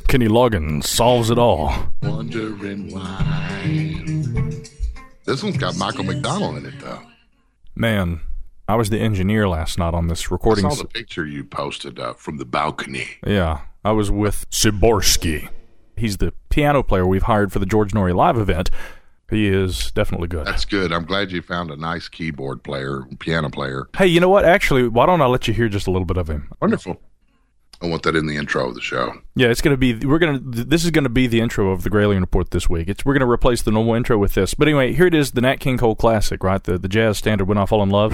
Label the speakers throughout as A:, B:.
A: Kenny Loggins solves it all.
B: Wondering why. This one's got Michael McDonald in it, though.
A: Man, I was the engineer last night on this recording.
B: I saw the picture you posted from the balcony.
A: Yeah, I was with Siborski. He's the piano player we've hired for the George Norrie Live event. He is definitely good.
B: That's good. I'm glad you found a nice keyboard player, piano player.
A: Hey, you know what? Actually, why don't I let you hear just a little bit of him?
B: Wonderful. I want that in the intro of the show.
A: Yeah, it's going to be, this is going to be the intro of the Gralien Report this week. We're going to replace the normal intro with this. But anyway, here it is, the Nat King Cole classic, right? The jazz standard, When I Fall in Love.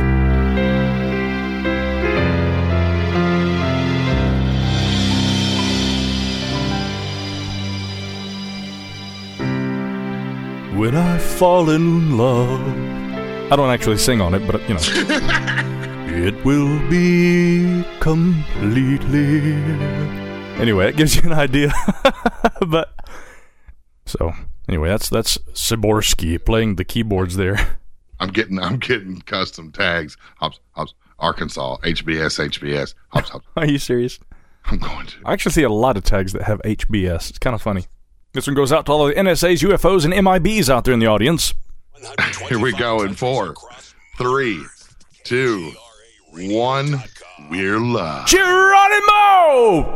A: When I fall in love. I don't actually sing on it, but, you know. It will be completely. Anyway, it gives you an idea. But so anyway, that's Siborski playing the keyboards there.
B: I'm getting custom tags. Hops, Arkansas, HBS. Hops.
A: Are you serious?
B: I'm going to.
A: I actually see a lot of tags that have HBS. It's kind of funny. This one goes out to all the NSAs, UFOs, and MIBs out there in the audience.
B: Here we go in 4, 3, 2, 1. We're live.
A: Geronimo!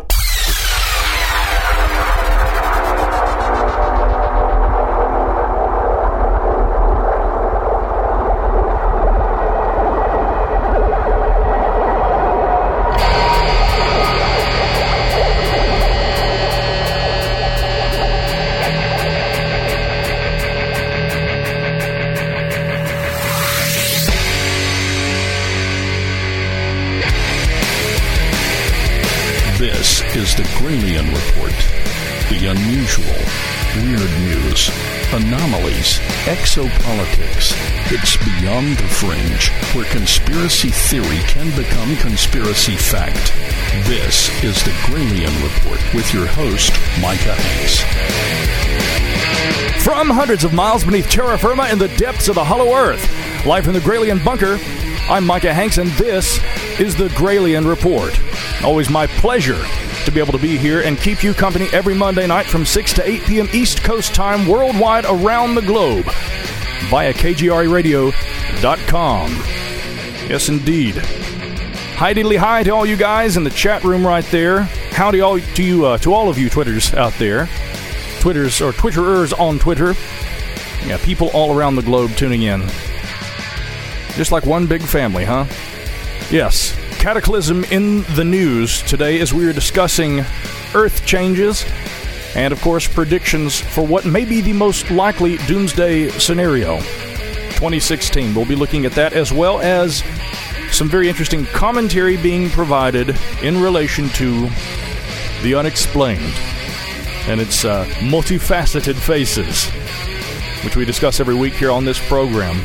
C: This is the Gralien Report. The unusual, weird news, anomalies, exopolitics. It's beyond the fringe, where conspiracy theory can become conspiracy fact. This is the Gralien Report with your host, Micah Hanks.
A: From hundreds of miles beneath terra firma in the depths of the hollow earth, live from the Gralien bunker, I'm Micah Hanks, and this is the Gralien Report. Always my pleasure to be able to be here and keep you company every Monday night from 6 to 8 p.m. East Coast time worldwide around the globe via KGREradio.com. Yes, indeed. Hi diddly hi to all you guys in the chat room right there. Howdy all to all of you Twitters out there. Twitters or Twitterers on Twitter. Yeah, people all around the globe tuning in. Just like one big family, huh? Yes. Cataclysm in the news today as we are discussing Earth changes and, of course, predictions for what may be the most likely doomsday scenario. 2016. We'll be looking at that as well as some very interesting commentary being provided in relation to the unexplained and its multifaceted faces, which we discuss every week here on this program.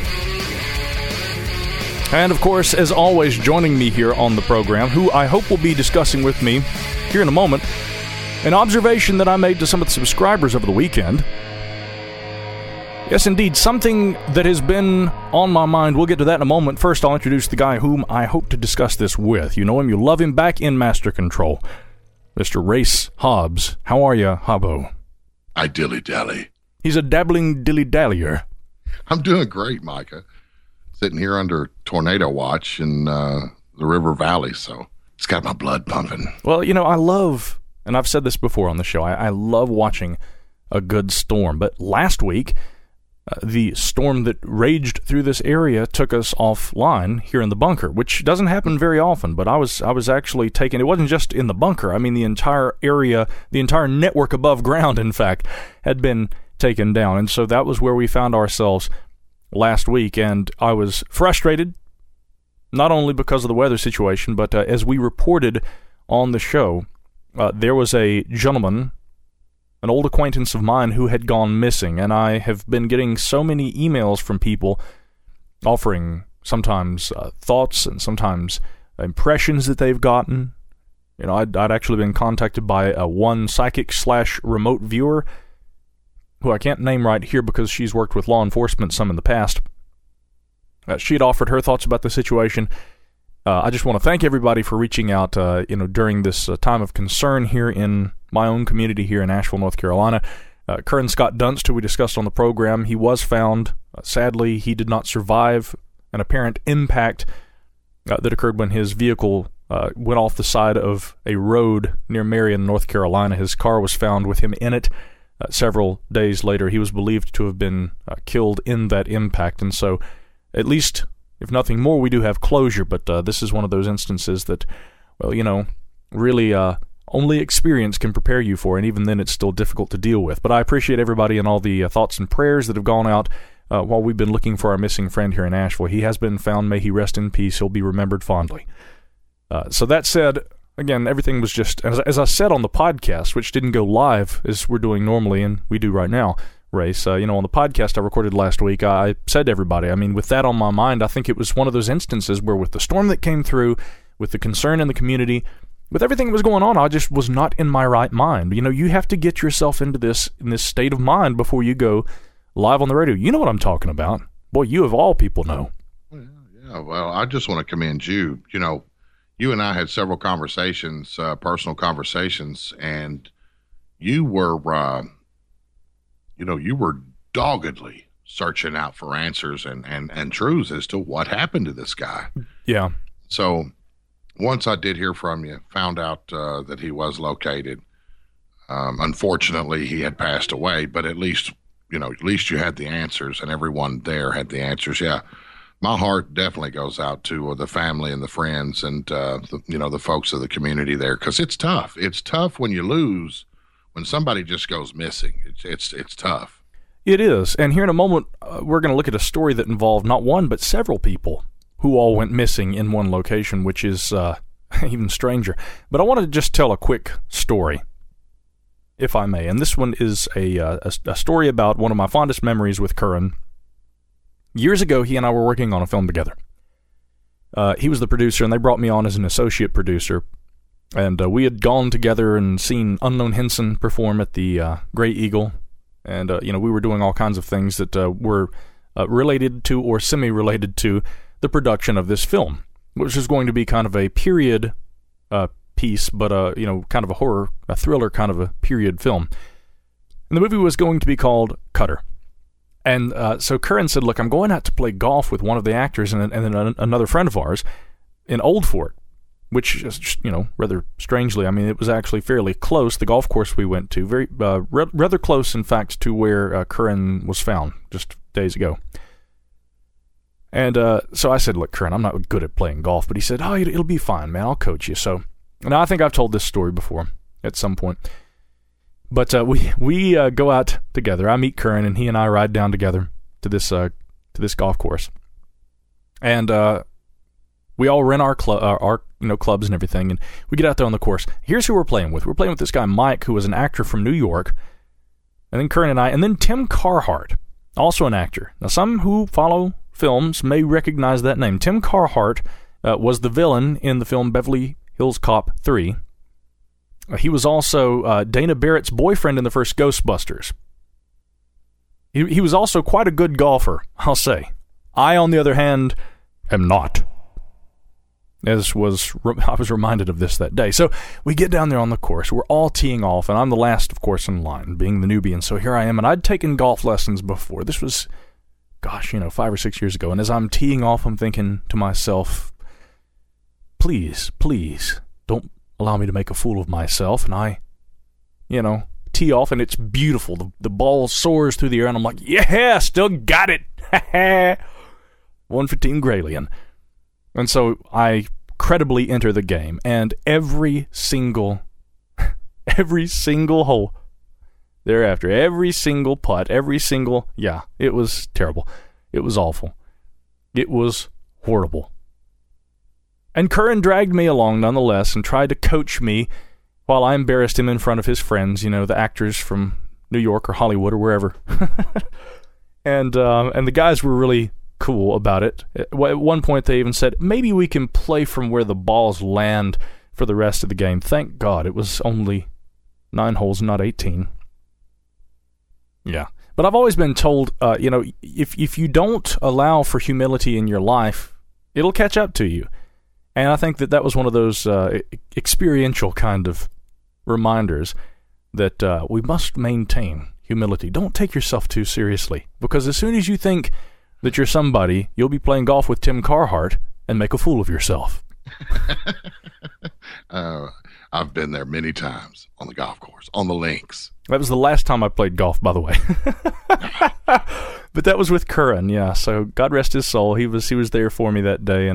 A: And, of course, as always, joining me here on the program, who I hope will be discussing with me here in a moment, an observation that I made to some of the subscribers over the weekend. Yes, indeed, something that has been on my mind. We'll get to that in a moment. First, I'll introduce the guy whom I hope to discuss this with. You know him, you love him, back in Master Control. Mr. Race Hobbs. How are you, Hobbo?
B: I dilly-dally.
A: He's a dabbling dilly-dallyer.
B: I'm doing great, Micah. Sitting here under tornado watch in the River Valley, so it's got my blood pumping.
A: Well, you know, I love, and I've said this before on the show, I love watching a good storm. But last week, the storm that raged through this area took us offline here in the bunker, which doesn't happen very often. But I was actually taken. It wasn't just in the bunker. I mean, the entire area, the entire network above ground, in fact, had been taken down. And so that was where we found ourselves last week, and I was frustrated, not only because of the weather situation, but as we reported on the show, there was a gentleman, an old acquaintance of mine, who had gone missing, and I have been getting so many emails from people offering sometimes thoughts and sometimes impressions that they've gotten. You know, I'd actually been contacted by one psychic/remote viewer who I can't name right here because she's worked with law enforcement some in the past. She had offered her thoughts about the situation, I just want to thank everybody for reaching out, during this time of concern here in my own community here in Asheville, North Carolina. Curran Scott Dunst, who we discussed on the program, he was found. Sadly, he did not survive an apparent impact that occurred when his vehicle went off the side of a road near Marion, North Carolina. His car was found with him in it. Several days later, he was believed to have been killed in that impact. And so, at least, if nothing more, we do have closure. But this is one of those instances that, really only experience can prepare you for, and even then it's still difficult to deal with. But I appreciate everybody and all the thoughts and prayers that have gone out while we've been looking for our missing friend here in Asheville. He has been found. May he rest in peace. He'll be remembered fondly. So that said, again, everything was just, as I said on the podcast, which didn't go live as we're doing normally, and we do right now, Race, on the podcast I recorded last week, I said to everybody, with that on my mind, I think it was one of those instances where with the storm that came through, with the concern in the community, with everything that was going on, I just was not in my right mind. You have to get yourself in this state of mind before you go live on the radio. You know what I'm talking about. Boy, you of all people know.
B: Yeah, well, I just want to commend you. You and I had several conversations, personal conversations, and you were, you were doggedly searching out for answers and truths as to what happened to this guy.
A: Yeah. So
B: once I did hear from you, found out that he was located. Unfortunately, he had passed away, but at least you had the answers, and everyone there had the answers. Yeah. My heart definitely goes out to the family and the friends and, the folks of the community there, because it's tough. It's tough when you lose, when somebody just goes missing. It's tough.
A: It is. And here in a moment, we're going to look at a story that involved not one, but several people who all went missing in one location, which is even stranger. But I want to just tell a quick story, if I may. And this one is a story about one of my fondest memories with Curran. Years ago, he and I were working on a film together. He was the producer, and they brought me on as an associate producer. And we had gone together and seen Unknown Henson perform at the Gray Eagle. And, we were doing all kinds of things that were related to or semi-related to the production of this film, which is going to be kind of a period piece, but, kind of a thriller kind of a period film. And the movie was going to be called Cutter. And so Curran said, look, I'm going out to play golf with one of the actors and then another friend of ours in Old Fort, which, rather strangely, it was actually fairly close. The golf course we went to, very rather close, in fact, to where Curran was found just days ago. And so I said, look, Curran, I'm not good at playing golf. But he said, oh, it'll be fine, man. I'll coach you. So now I think I've told this story before at some point. But we go out together. I meet Curran, and he and I ride down together to this golf course. And we all rent our clubs and everything, and we get out there on the course. Here's who we're playing with. We're playing with this guy Mike, who was an actor from New York, and then Curran and I, and then Tim Carhart, also an actor. Now, some who follow films may recognize that name. Tim Carhart was the villain in the film Beverly Hills Cop 3. He was also Dana Barrett's boyfriend in the first Ghostbusters. He was also quite a good golfer, I'll say. I, on the other hand, am not. I was reminded of this that day. So we get down there on the course. We're all teeing off, and I'm the last, of course, in line, being the newbie. And so here I am, and I'd taken golf lessons before. This was, 5 or 6 years ago. And as I'm teeing off, I'm thinking to myself, please, don't allow me to make a fool of myself. And I, tee off, and it's beautiful. The ball soars through the air, and I'm like, yeah, still got it. One for Team Graylian. And so I credibly enter the game, and every single hole thereafter, every single putt, it was terrible. It was awful. It was horrible. And Curran dragged me along nonetheless and tried to coach me while I embarrassed him in front of his friends, the actors from New York or Hollywood or wherever. And the guys were really cool about it. At one point they even said, maybe we can play from where the balls land for the rest of the game. Thank God it was only 9 holes, not 18. Yeah. But I've always been told, if you don't allow for humility in your life, it'll catch up to you. And I think that was one of those experiential kind of reminders that we must maintain humility. Don't take yourself too seriously, because as soon as you think that you're somebody, you'll be playing golf with Tim Carhart and make a fool of yourself.
B: I've been there many times on the golf course, on the links.
A: That was the last time I played golf, by the way. But that was with Curran, yeah. So God rest his soul. He was there for me that day,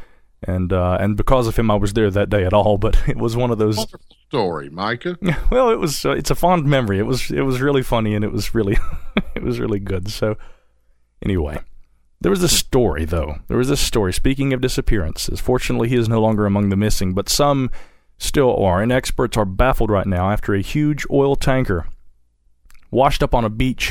A: and because of him, I was there that day at all. But it was one of those.
B: Wonderful story, Micah.
A: Well, it was. It's a fond memory. It was really funny, and it was really it was really good. So anyway, there was a story though. There was this story. Speaking of disappearances, fortunately, he is no longer among the missing, but some still are, and experts are baffled right now after a huge oil tanker washed up on a beach,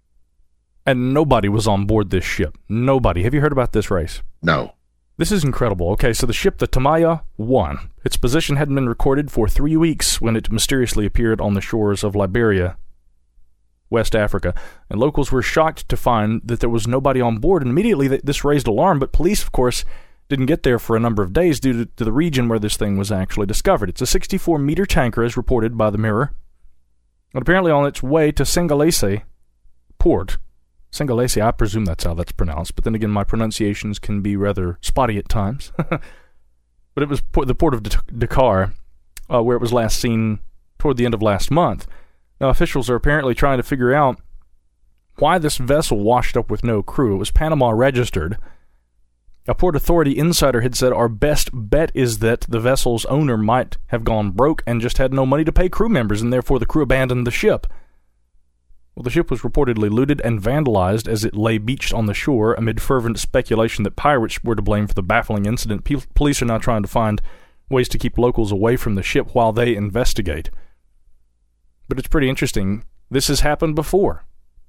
A: and nobody was on board this ship. Nobody. Have you heard about this, Race?
B: No.
A: This is incredible. Okay, so the ship, the Tamaya 1, its position hadn't been recorded for 3 weeks when it mysteriously appeared on the shores of Liberia, West Africa, and locals were shocked to find that there was nobody on board, and immediately this raised alarm, but police, of course, didn't get there for a number of days due to the region where this thing was actually discovered. It's a 64-meter tanker, as reported by the Mirror, and apparently on its way to Sengalese port. Sengalese, I presume that's how that's pronounced, but then again, my pronunciations can be rather spotty at times. But it was the port of Dakar, where it was last seen toward the end of last month. Now, officials are apparently trying to figure out why this vessel washed up with no crew. It was Panama registered. A Port Authority insider had said, "Our best bet is that the vessel's owner might have gone broke and just had no money to pay crew members, and therefore the crew abandoned the ship." Well, the ship was reportedly looted and vandalized as it lay beached on the shore amid fervent speculation that pirates were to blame for the baffling incident. Police are now trying to find ways to keep locals away from the ship while they investigate. But it's pretty interesting. This has happened before.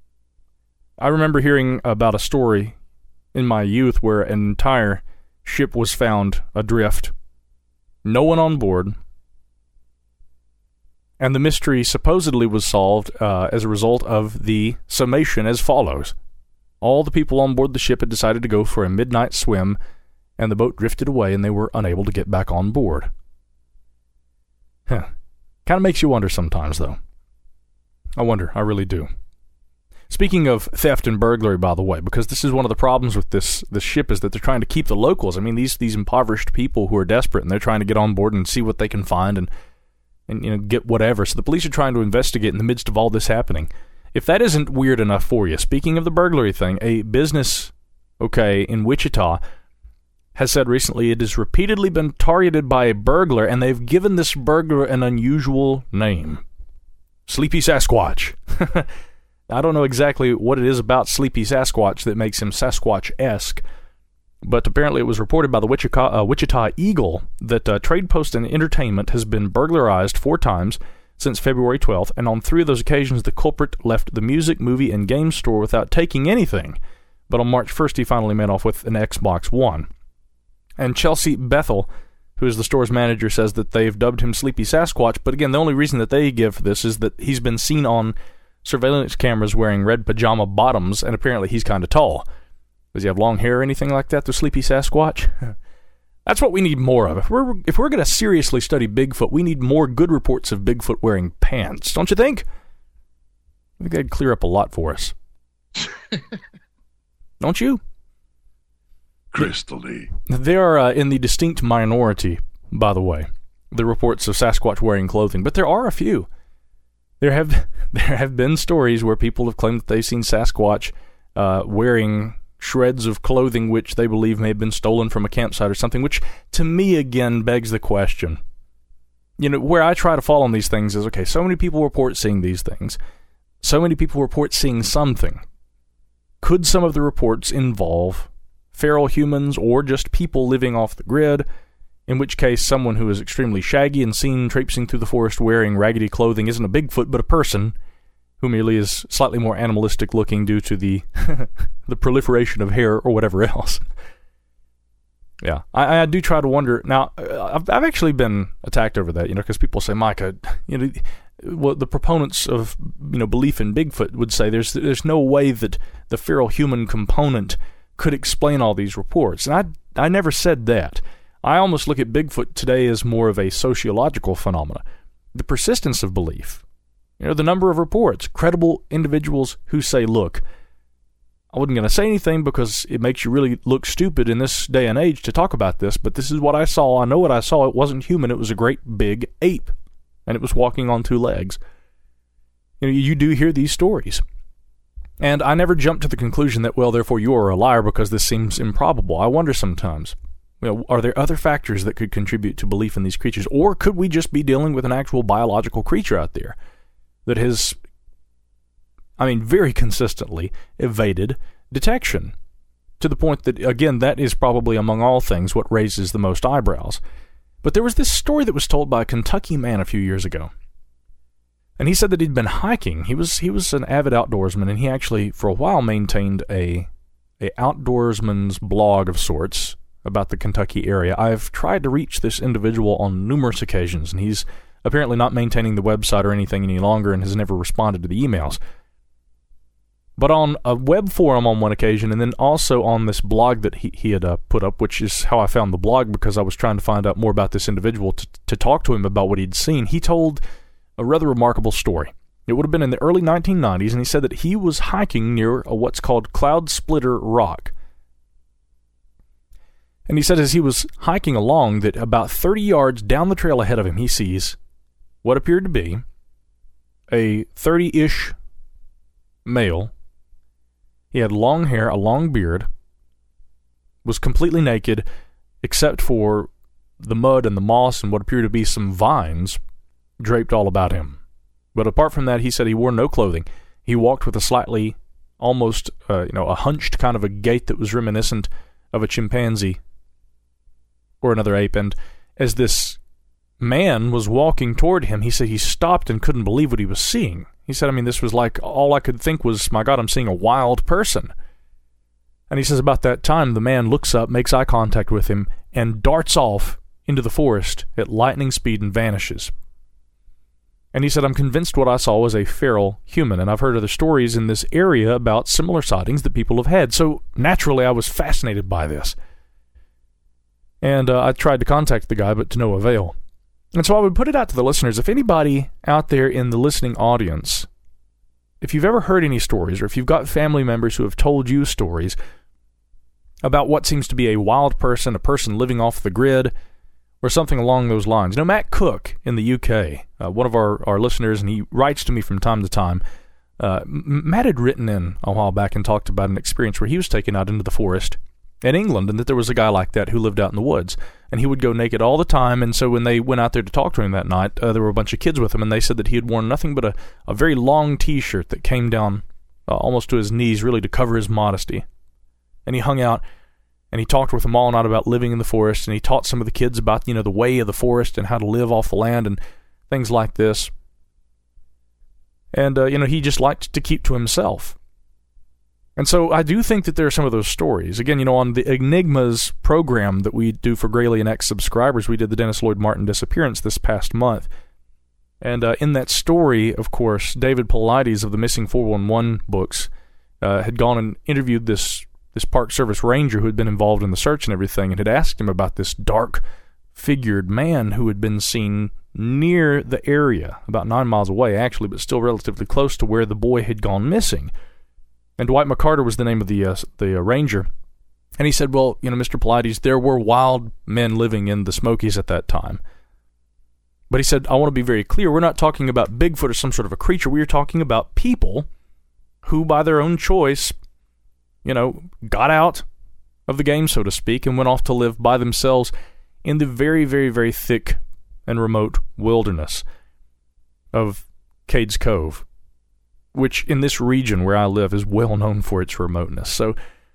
A: I remember hearing about a story in my youth where an entire ship was found adrift. No one on board. And the mystery supposedly was solved as a result of the summation as follows. All the people on board the ship had decided to go for a midnight swim, and the boat drifted away and they were unable to get back on board. Kind of makes you wonder sometimes, though. I wonder, I really do. Speaking of theft and burglary, by the way, because this is one of the problems with this ship is that they're trying to keep the locals. I mean, these impoverished people who are desperate, and they're trying to get on board and see what they can find and get whatever. So the police are trying to investigate in the midst of all this happening. If that isn't weird enough for you, speaking of the burglary thing, a business, in Wichita has said recently it has repeatedly been targeted by a burglar, and they've given this burglar an unusual name. Sleepy Sasquatch. I don't know exactly what it is about Sleepy Sasquatch that makes him Sasquatch-esque, but apparently it was reported by the Wichita Eagle that Trade Post and Entertainment has been burglarized 4 times since February 12th, and on 3 of those occasions the culprit left the music, movie, and game store without taking anything. But on March 1st he finally made off with an Xbox One. And Chelsea Bethel, who is the store's manager, says that they've dubbed him Sleepy Sasquatch, but again, the only reason that they give for this is that he's been seen on surveillance cameras wearing red pajama bottoms, and apparently he's kind of tall. Does he have long hair or anything like that, the Sleepy Sasquatch? That's what we need more of. If we're going to seriously study Bigfoot, we need more good reports of Bigfoot wearing pants, don't you think? I think that'd clear up a lot for us. Don't you?
B: Crystally.
A: They are in the distinct minority, by the way, the reports of Sasquatch wearing clothing, but there are a few. There have been stories where people have claimed that they've seen Sasquatch wearing shreds of clothing which they believe may have been stolen from a campsite or something, which to me again begs the question. Where I try to fall on these things is, okay, so many people report seeing these things. So many people report seeing something. Could some of the reports involve feral humans or just people living off the grid? In which case, someone who is extremely shaggy and seen traipsing through the forest wearing raggedy clothing isn't a Bigfoot, but a person who merely is slightly more animalistic looking due to the the proliferation of hair or whatever else. Yeah, I do try to wonder. Now, I've actually been attacked over that, because people say, Micah, well, the proponents of belief in Bigfoot would say there's no way that the feral human component could explain all these reports, and I never said that. I almost look at Bigfoot today as more of a sociological phenomena. The persistence of belief. The number of reports, credible individuals who say, look, I wasn't going to say anything because it makes you really look stupid in this day and age to talk about this, but this is what I saw. I know what I saw. It wasn't human. It was a great big ape, and it was walking on 2 legs. You do hear these stories. And I never jump to the conclusion that, well, therefore you are a liar because this seems improbable. I wonder sometimes, are there other factors that could contribute to belief in these creatures? Or could we just be dealing with an actual biological creature out there that has, very consistently evaded detection? To the point that, again, that is probably among all things what raises the most eyebrows. But there was this story that was told by a Kentucky man a few years ago. And he said that he'd been hiking. He was an avid outdoorsman, and he actually, for a while, maintained a outdoorsman's blog of sorts about the Kentucky area. I've tried to reach this individual on numerous occasions, and he's apparently not maintaining the website or anything any longer and has never responded to the emails. But on a web forum on one occasion, and then also on this blog that he had put up, which is how I found the blog because I was trying to find out more about this individual to talk to him about what he'd seen, he told a rather remarkable story. It would have been in the early 1990s, and he said that he was hiking near what's called Cloud Splitter Rock. And he said as he was hiking along that about 30 yards down the trail ahead of him, he sees what appeared to be a 30-ish male. He had long hair, a long beard, was completely naked except for the mud and the moss and what appeared to be some vines draped all about him. But apart from that, he said he wore no clothing. He walked with a slightly, almost, a hunched kind of a gait that was reminiscent of a chimpanzee or another ape. And as this man was walking toward him, he said he stopped and couldn't believe what he was seeing. He said, this was like, all I could think was, my God, I'm seeing a wild person. And he says about that time, the man looks up, makes eye contact with him, and darts off into the forest at lightning speed and vanishes. And he said, I'm convinced what I saw was a feral human, and I've heard other stories in this area about similar sightings that people have had. So naturally, I was fascinated by this. And I tried to contact the guy, but to no avail. And so I would put it out to the listeners, if anybody out there in the listening audience, if you've ever heard any stories, or if you've got family members who have told you stories about what seems to be a wild person, a person living off the grid, or something along those lines. Matt Cook in the UK, one of our listeners, and he writes to me from time to time. Matt had written in a while back and talked about an experience where he was taken out into the forest in England, and that there was a guy like that who lived out in the woods, and he would go naked all the time. And so when they went out there to talk to him that night, there were a bunch of kids with him, and they said that he had worn nothing but a very long T-shirt that came down almost to his knees, really to cover his modesty. And he hung out, and he talked with them all night about living in the forest, and he taught some of the kids about, the way of the forest and how to live off the land and things like this. And, he just liked to keep to himself. And so I do think that there are some of those stories. Again, on the Enigmas program that we do for Gralien X subscribers, we did the Dennis Lloyd Martin disappearance this past month. And in that story, of course, David Paulides of the Missing 411 books had gone and interviewed this Park Service ranger who had been involved in the search and everything, and had asked him about this dark-figured man who had been seen near the area, about 9 miles away, actually, but still relatively close to where the boy had gone missing. And Dwight McCarter was the name of the ranger. And he said, well, Mr. Paulides, there were wild men living in the Smokies at that time. But he said, I want to be very clear, we're not talking about Bigfoot or some sort of a creature. We are talking about people who, by their own choice, got out of the game, so to speak, and went off to live by themselves in the very, very, very thick and remote wilderness of Cades Cove, which in this region where I live is well known for its remoteness. So,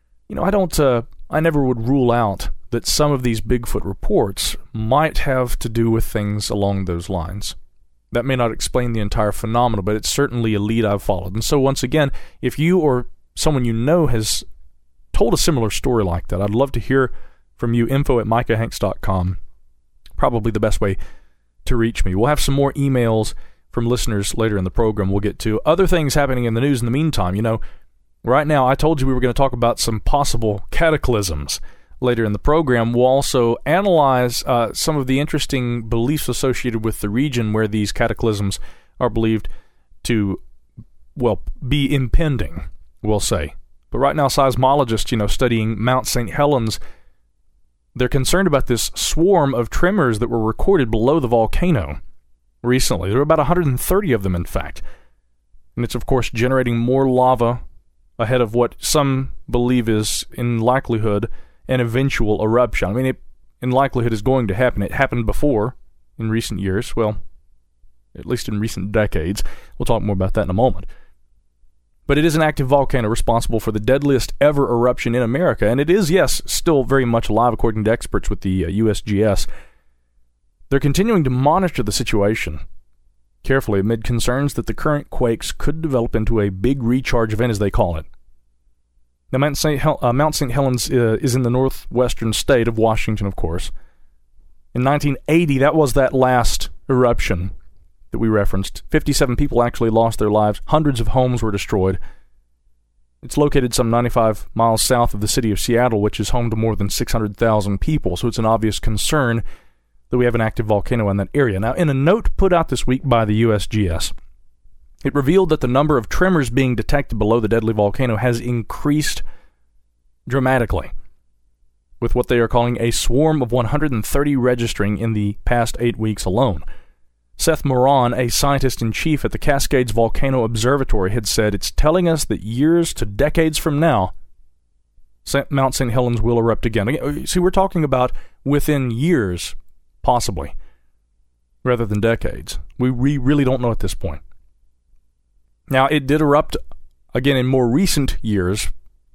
A: I never would rule out that some of these Bigfoot reports might have to do with things along those lines. That may not explain the entire phenomenon, but it's certainly a lead I've followed. And so once again, if you or someone has told a similar story like that, I'd love to hear from you. info@micahhanks.com. Probably the best way to reach me. We'll have some more emails from listeners later in the program. We'll get to other things happening in the news in the meantime. Right now I told you we were going to talk about some possible cataclysms later in the program, we'll also analyze some of the interesting beliefs associated with the region where these cataclysms are believed to, well, be impending, we'll say. But right now, seismologists, studying Mount St. Helens, they're concerned about this swarm of tremors that were recorded below the volcano recently. There were about 130 of them, in fact. And it's, of course, generating more lava ahead of what some believe is, in likelihood, an eventual eruption. I mean, it, in likelihood, is going to happen. It happened before in recent years. Well, at least in recent decades. We'll talk more about that in a moment. But it is an active volcano responsible for the deadliest ever eruption in America. And it is, yes, still very much alive, according to experts with the USGS. They're continuing to monitor the situation carefully amid concerns that the current quakes could develop into a big recharge event, as they call it. Now, Mount St. Helens is in the northwestern state of Washington, of course. In 1980, that was that last eruption that we referenced. 57 people actually lost their lives. Hundreds of homes were destroyed. It's located some 95 miles south of the city of Seattle, which is home to more than 600,000 people, so it's an obvious concern that we have an active volcano in that area. Now, in a note put out this week by the USGS, it revealed that the number of tremors being detected below the deadly volcano has increased dramatically, with what they are calling a swarm of 130 registering in the past 8 weeks alone. Seth Moran, a scientist-in-chief at the Cascades Volcano Observatory, had said, "It's telling us that years to decades from now, Mount St. Helens will erupt again." See, we're talking about within years, possibly, rather than decades. We really don't know at this point. Now, it did erupt again in more recent years.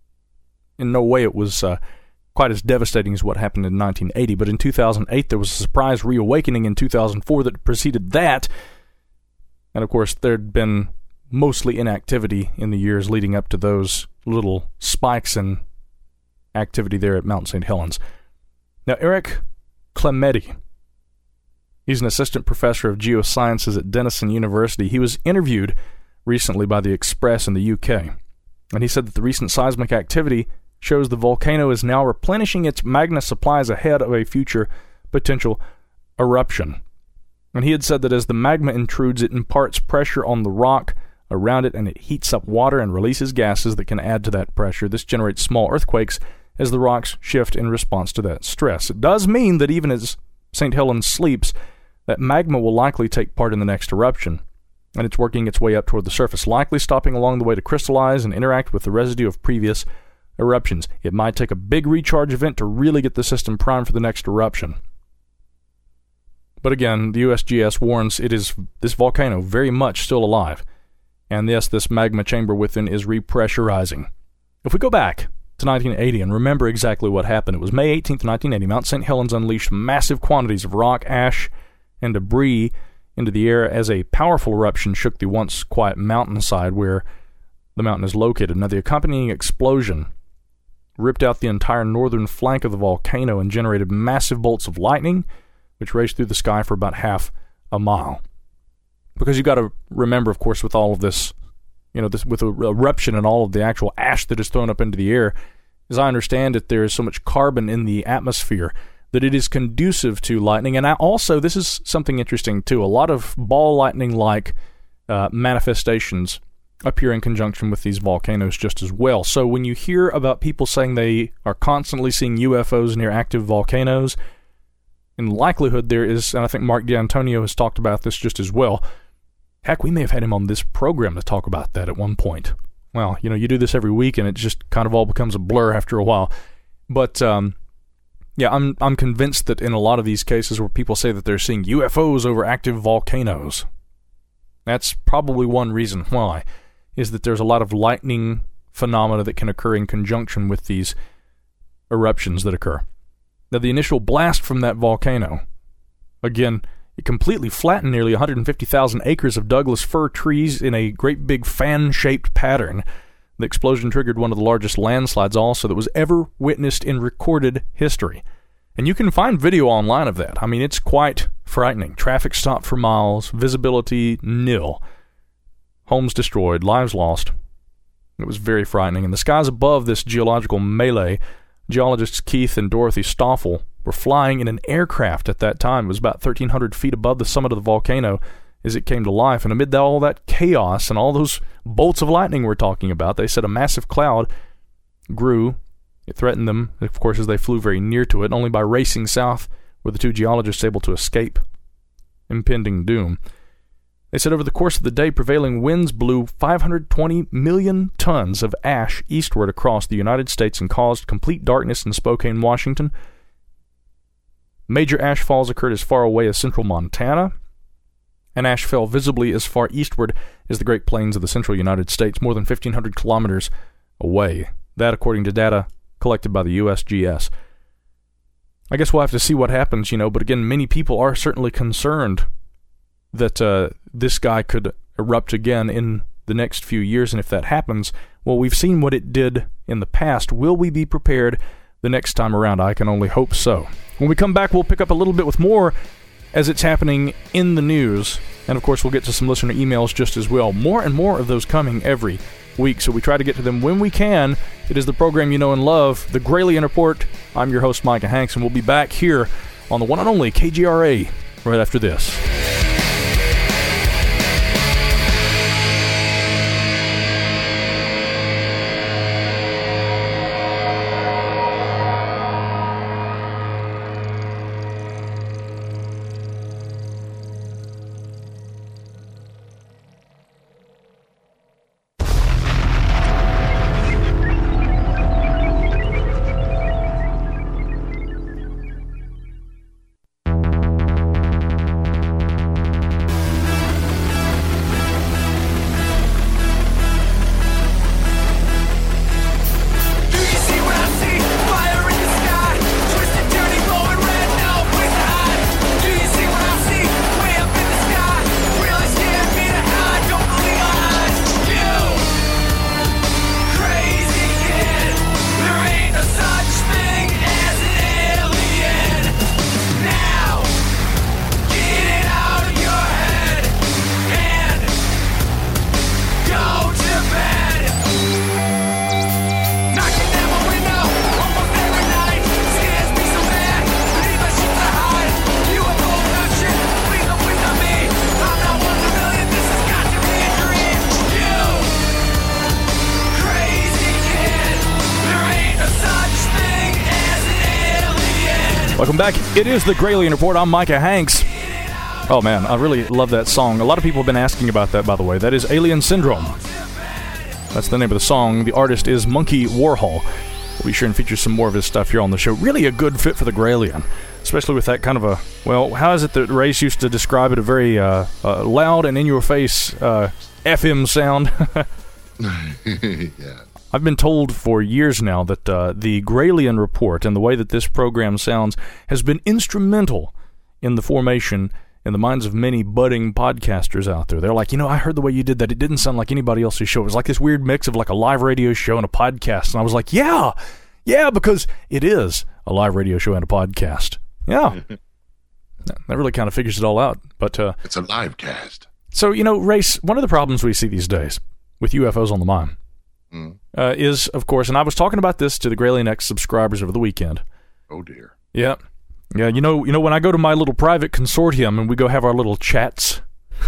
A: In no way it was quite as devastating as what happened in 1980, but in 2008 there was a surprise reawakening in 2004 that preceded that. And of course, there'd been mostly inactivity in the years leading up to those little spikes in activity there at Mount St. Helens. Now, Eric Clementi, he's an assistant professor of geosciences at Denison University. He was interviewed recently by The Express in the UK, and he said that the recent seismic activity shows the volcano is now replenishing its magma supplies ahead of a future potential eruption. And he had said that as the magma intrudes, it imparts pressure on the rock around it, and it heats up water and releases gases that can add to that pressure. This generates small earthquakes as the rocks shift in response to that stress. It does mean that even as St. Helens sleeps, that magma will likely take part in the next eruption, and it's working its way up toward the surface, likely stopping along the way to crystallize and interact with the residue of previous eruptions. It might take a big recharge event to really get the system primed for the next eruption. But again, the USGS warns it is this volcano very much still alive, and yes, this magma chamber within is repressurizing. If we go back to 1980 and remember exactly what happened, it was May 18th, 1980. Mount St. Helens unleashed massive quantities of rock, ash, and debris into the air as a powerful eruption shook the once quiet mountainside where the mountain is located. Now, the accompanying explosion ripped out the entire northern flank of the volcano and generated massive bolts of lightning, which raced through the sky for about half a mile. Because you've got to remember, of course, with all of this, with the eruption and all of the actual ash that is thrown up into the air, as I understand it, there is so much carbon in the atmosphere that it is conducive to lightning. And also, this is something interesting, too. A lot of ball lightning-like manifestations appear in conjunction with these volcanoes just as well. So when you hear about people saying they are constantly seeing UFOs near active volcanoes, in likelihood there is, and I think Mark D'Antonio has talked about this just as well. Heck, we may have had him on this program to talk about that at one point. Well, you do this every week and it just kind of all becomes a blur after a while. But yeah, I'm convinced that in a lot of these cases where people say that they're seeing UFOs over active volcanoes, that's probably one reason why, is that there's a lot of lightning phenomena that can occur in conjunction with these eruptions that occur. Now, the initial blast from that volcano, again, it completely flattened nearly 150,000 acres of Douglas fir trees in a great big fan-shaped pattern. The explosion triggered one of the largest landslides also that was ever witnessed in recorded history. And you can find video online of that. I mean, it's quite frightening. Traffic stopped for miles, visibility nil. Homes destroyed, lives lost. It was very frightening. And the skies above this geological melee Geologists Keith and Dorothy Stoffel were flying in an aircraft at that time. It was about 1,300 feet above the summit of the volcano as it came to life. And amid all that chaos and all those bolts of lightning we're talking about, they said a massive cloud grew. It threatened them, of course, as they flew very near to it. And only by racing south were the two geologists able to escape impending doom. They said over the course of the day, prevailing winds blew 520 million tons of ash eastward across the United States and caused complete darkness in Spokane, Washington. Major ash falls occurred as far away as central Montana, and ash fell visibly as far eastward as the Great Plains of the central United States, more than 1,500 kilometers away. That, according to data collected by the USGS. I guess we'll have to see what happens, but again, many people are certainly concerned that this guy could erupt again in the next few years, and if that happens, well, we've seen what it did in the past. Will we be prepared the next time around? I can only hope so. When we come back, we'll pick up a little bit with more as it's happening in the news, and of course, we'll get to some listener emails just as well. More and more of those coming every week, so we try to get to them when we can. It is the program you know and love, The Gralien Report. I'm your host, Micah Hanks, and we'll be back here on the one and only KGRA right after this. Welcome back. It is the Gralien Report. I'm Micah Hanks. Oh man, I really love that song. A lot of people have been asking about that, by the way. That is Alien Syndrome. That's the name of the song. The artist is Monkey Warhol. We'll be sure and feature some more of his stuff here on the show. Really a good fit for the Gralien, especially with that kind of a, well, how is it that Race used to describe it? A very loud and in-your-face FM sound.
B: Yeah.
A: I've been told for years now that the Gralien Report and the way that this program sounds has been instrumental in the formation in the minds of many budding podcasters out there. They're like, I heard the way you did that. It didn't sound like anybody else's show. It was like this weird mix of like a live radio show and a podcast. And I was like, yeah, because it is a live radio show and a podcast. Yeah. That really kind of figures it all out. But
B: it's a live cast.
A: So, Race, one of the problems we see these days with UFOs on the mind is, of course, and I was talking about this to the Gralien X subscribers over the weekend.
B: Oh, dear.
A: Yeah. Yeah, when I go to my little private consortium and we go have our little chats.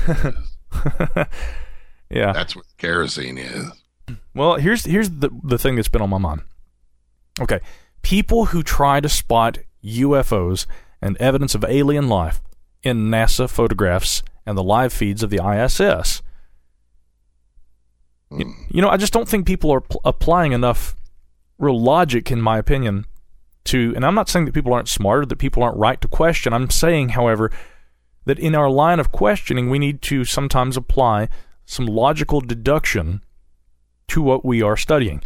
A: Yeah.
B: That's what kerosene is.
A: Well, here's the thing that's been on my mind. Okay. People who try to spot UFOs and evidence of alien life in NASA photographs and the live feeds of the ISS. I just don't think people are applying enough real logic, in my opinion, and I'm not saying that people aren't smart or that people aren't right to question. I'm saying, however, that in our line of questioning, we need to sometimes apply some logical deduction to what we are studying.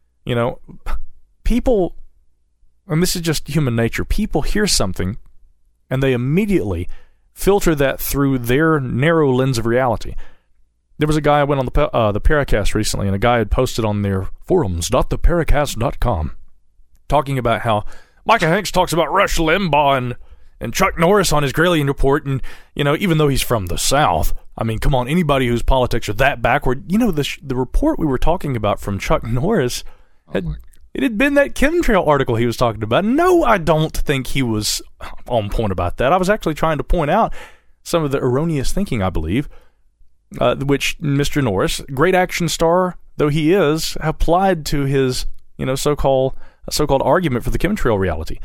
A: People, and this is just human nature, people hear something and they immediately filter that through their narrow lens of reality. There was a guy I went on the Paracast recently, and a guy had posted on their forums.theparacast.com talking about how Micah Hanks talks about Rush Limbaugh and Chuck Norris on his Gralien Report, and, even though he's from the South, I mean, come on, anybody whose politics are that backward, the report we were talking about from Chuck Norris It had been that chemtrail article he was talking about. No, I don't think he was on point about that. I was actually trying to point out some of the erroneous thinking, I believe, which Mr. Norris, great action star though he is, applied to his, so-called argument for the chemtrail reality.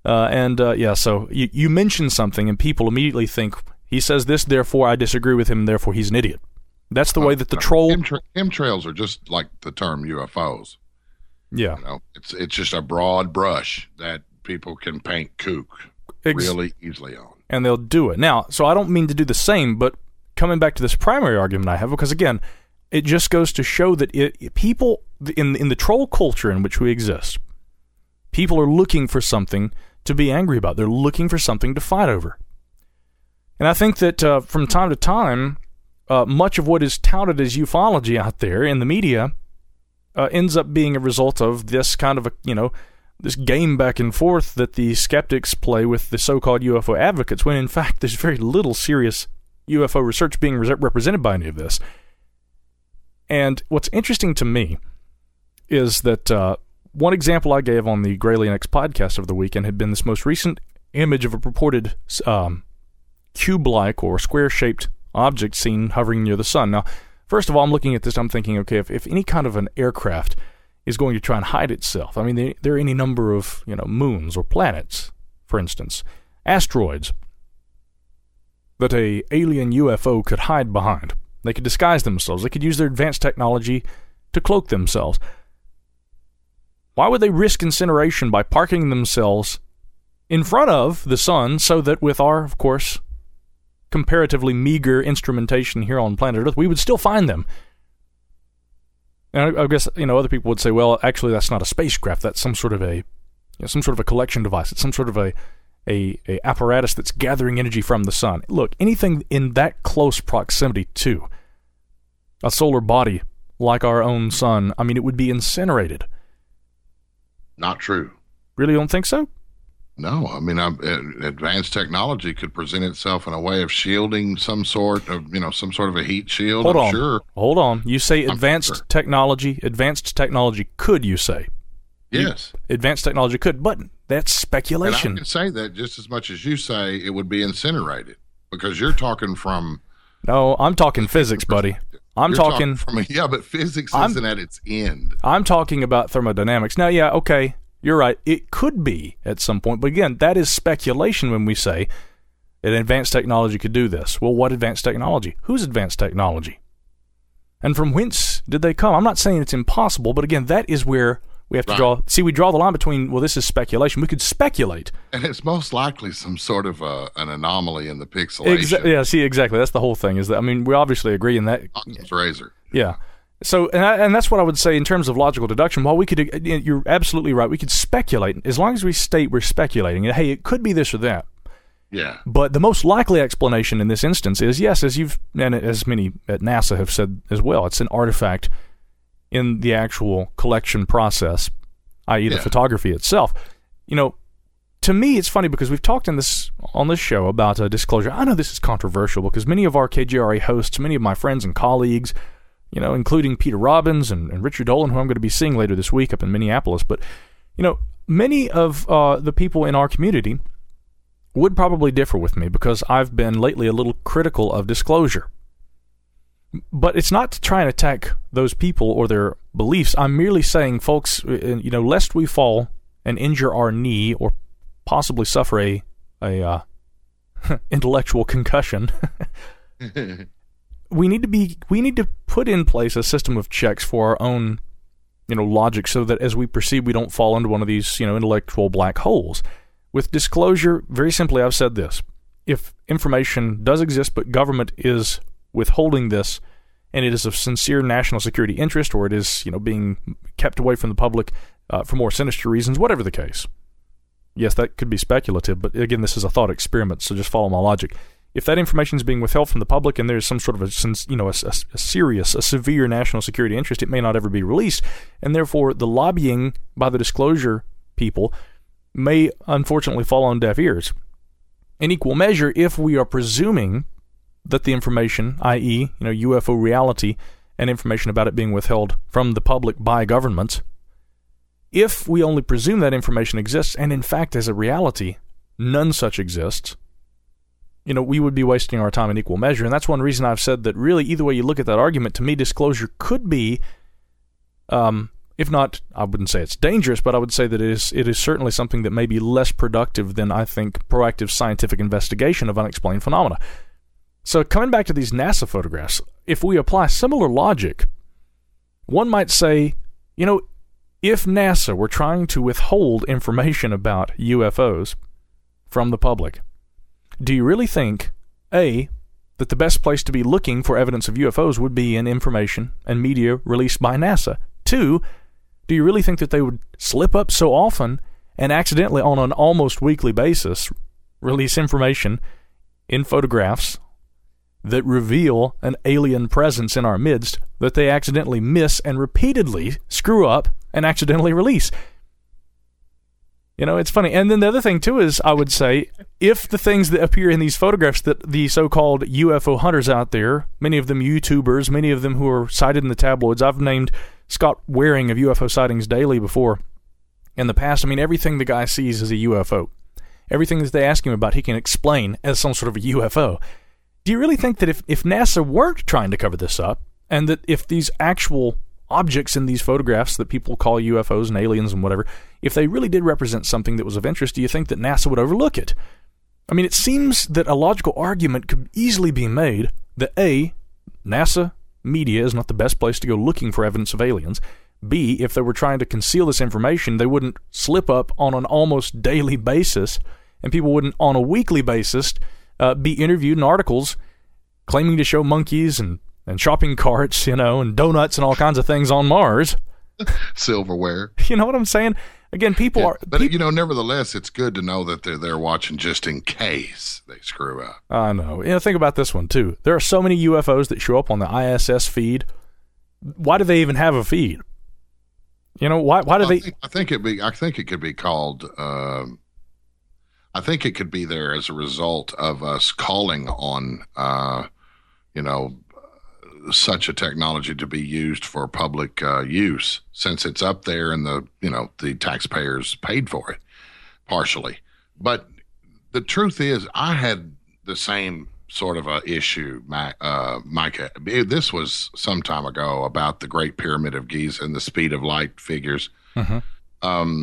A: So you mention something and people immediately think, he says this, therefore I disagree with him, therefore he's an idiot. That's the way that the troll...
B: Chemtrails are just like the term UFOs.
A: Yeah.
B: It's just a broad brush that people can paint kook really easily on. And
A: they'll do it. Now, so I don't mean to do the same, but coming back to this primary argument I have, because again, it just goes to show that people, in the troll culture in which we exist, people are looking for something to be angry about. They're looking for something to fight over. And I think that from time to time, much of what is touted as ufology out there in the media ends up being a result of this kind of this game back and forth that the skeptics play with the so-called UFO advocates, when in fact there's very little serious UFO research being represented by any of this. And what's interesting to me is that one example I gave on the Gralien X podcast over the weekend had been this most recent image of a purported cube-like or square-shaped object seen hovering near the sun. Now, first of all, I'm looking at this, I'm thinking, okay, if any kind of an aircraft is going to try and hide itself, I mean, there are any number of, moons or planets, for instance, asteroids, that a alien UFO could hide behind. They could disguise themselves. They could use their advanced technology to cloak themselves. Why would they risk incineration by parking themselves in front of the sun so that with our, of course, comparatively meager instrumentation here on planet Earth, we would still find them? And I guess, other people would say, well, actually, that's not a spacecraft. That's some sort of a collection device. It's some sort of a apparatus that's gathering energy from the sun. Look, anything in that close proximity to a solar body like our own sun, I mean, it would be incinerated.
B: Not true.
A: Really don't think so?
B: No, I mean, advanced technology could present itself in a way of shielding some sort of, some sort of a heat shield.
A: Hold on. You say advanced technology. Advanced technology could, you say?
B: Yes.
A: Advanced technology could, but that's speculation.
B: And I can say that just as much as you say it would be incinerated, because you're talking from...
A: No, I'm talking physics, buddy. I'm talking
B: but physics isn't at its end.
A: I'm talking about thermodynamics. Now, yeah, okay, you're right. It could be at some point, but again, that is speculation when we say that advanced technology could do this. Well, what advanced technology? Whose advanced technology? And from whence did they come? I'm not saying it's impossible, but again, that is where we have to draw. See, we draw the line between, well, this is speculation. We could speculate.
B: And it's most likely some sort of an anomaly in the pixelation.
A: Yeah, see, exactly. That's the whole thing. Is that, I mean, we obviously agree in that.
B: Occam's razor.
A: Yeah. So, and that's what I would say in terms of logical deduction. While we could, you're absolutely right, we could speculate. As long as we state we're speculating, hey, it could be this or that.
B: Yeah.
A: But the most likely explanation in this instance is, yes, as many at NASA have said as well, it's an artifact in the actual collection process, i.e. the photography itself. To me, it's funny because we've talked on this show about disclosure. I know this is controversial because many of our KGRA hosts, many of my friends and colleagues, including Peter Robbins and Richard Dolan, who I'm going to be seeing later this week up in Minneapolis, but, many of the people in our community would probably differ with me because I've been lately a little critical of disclosure. But it's not to try and attack those people or their beliefs. I'm merely saying, folks, lest we fall and injure our knee or possibly suffer a intellectual concussion, we need to put in place a system of checks for our own, logic, so that as we proceed, we don't fall into one of these, intellectual black holes. With disclosure, very simply, I've said this: if information does exist, but government is withholding this, and it is of sincere national security interest, or it is, being kept away from the public for more sinister reasons, whatever the case. Yes, that could be speculative, but again, this is a thought experiment, so just follow my logic. If that information is being withheld from the public, and there's some sort of a severe national security interest, it may not ever be released, and therefore the lobbying by the disclosure people may unfortunately fall on deaf ears. In equal measure, if we are presuming that the information, i.e., UFO reality and information about it being withheld from the public by governments, if we only presume that information exists, and in fact, as a reality, none such exists, we would be wasting our time in equal measure. And that's one reason I've said that really, either way you look at that argument, to me, disclosure could be, if not, I wouldn't say it's dangerous, but I would say that it is certainly something that may be less productive than, I think, proactive scientific investigation of unexplained phenomena. So coming back to these NASA photographs, if we apply similar logic, one might say, if NASA were trying to withhold information about UFOs from the public, do you really think, A, that the best place to be looking for evidence of UFOs would be in information and media released by NASA? 2, do you really think that they would slip up so often and accidentally on an almost weekly basis release information in photographs that reveal an alien presence in our midst that they accidentally miss and repeatedly screw up and accidentally release? It's funny. And then the other thing, too, is I would say, if the things that appear in these photographs that the so-called UFO hunters out there, many of them YouTubers, many of them who are cited in the tabloids, I've named Scott Waring of UFO Sightings Daily before in the past. Everything the guy sees is a UFO. Everything that they ask him about, he can explain as some sort of a UFO. Do you really think that if NASA weren't trying to cover this up, and that if these actual objects in these photographs that people call UFOs and aliens and whatever, if they really did represent something that was of interest, do you think that NASA would overlook it? It seems that a logical argument could easily be made that A, NASA media is not the best place to go looking for evidence of aliens. B, if they were trying to conceal this information, they wouldn't slip up on an almost daily basis, and people wouldn't on a weekly basis be interviewed in articles claiming to show monkeys and shopping carts, and donuts and all kinds of things on Mars.
B: Silverware.
A: You know what I'm saying? Again, people are...
B: But, nevertheless, it's good to know that they're there watching just in case they screw up.
A: I know. Think about this one, too. There are so many UFOs that show up on the ISS feed. Why do they even have a feed? Why do they...
B: I think it could be called... I think it could be there as a result of us calling on, such a technology to be used for public use, since it's up there and the taxpayers paid for it partially. But the truth is, I had the same sort of a issue, Micah. This was some time ago about the Great Pyramid of Giza and the speed of light figures. Mm-hmm.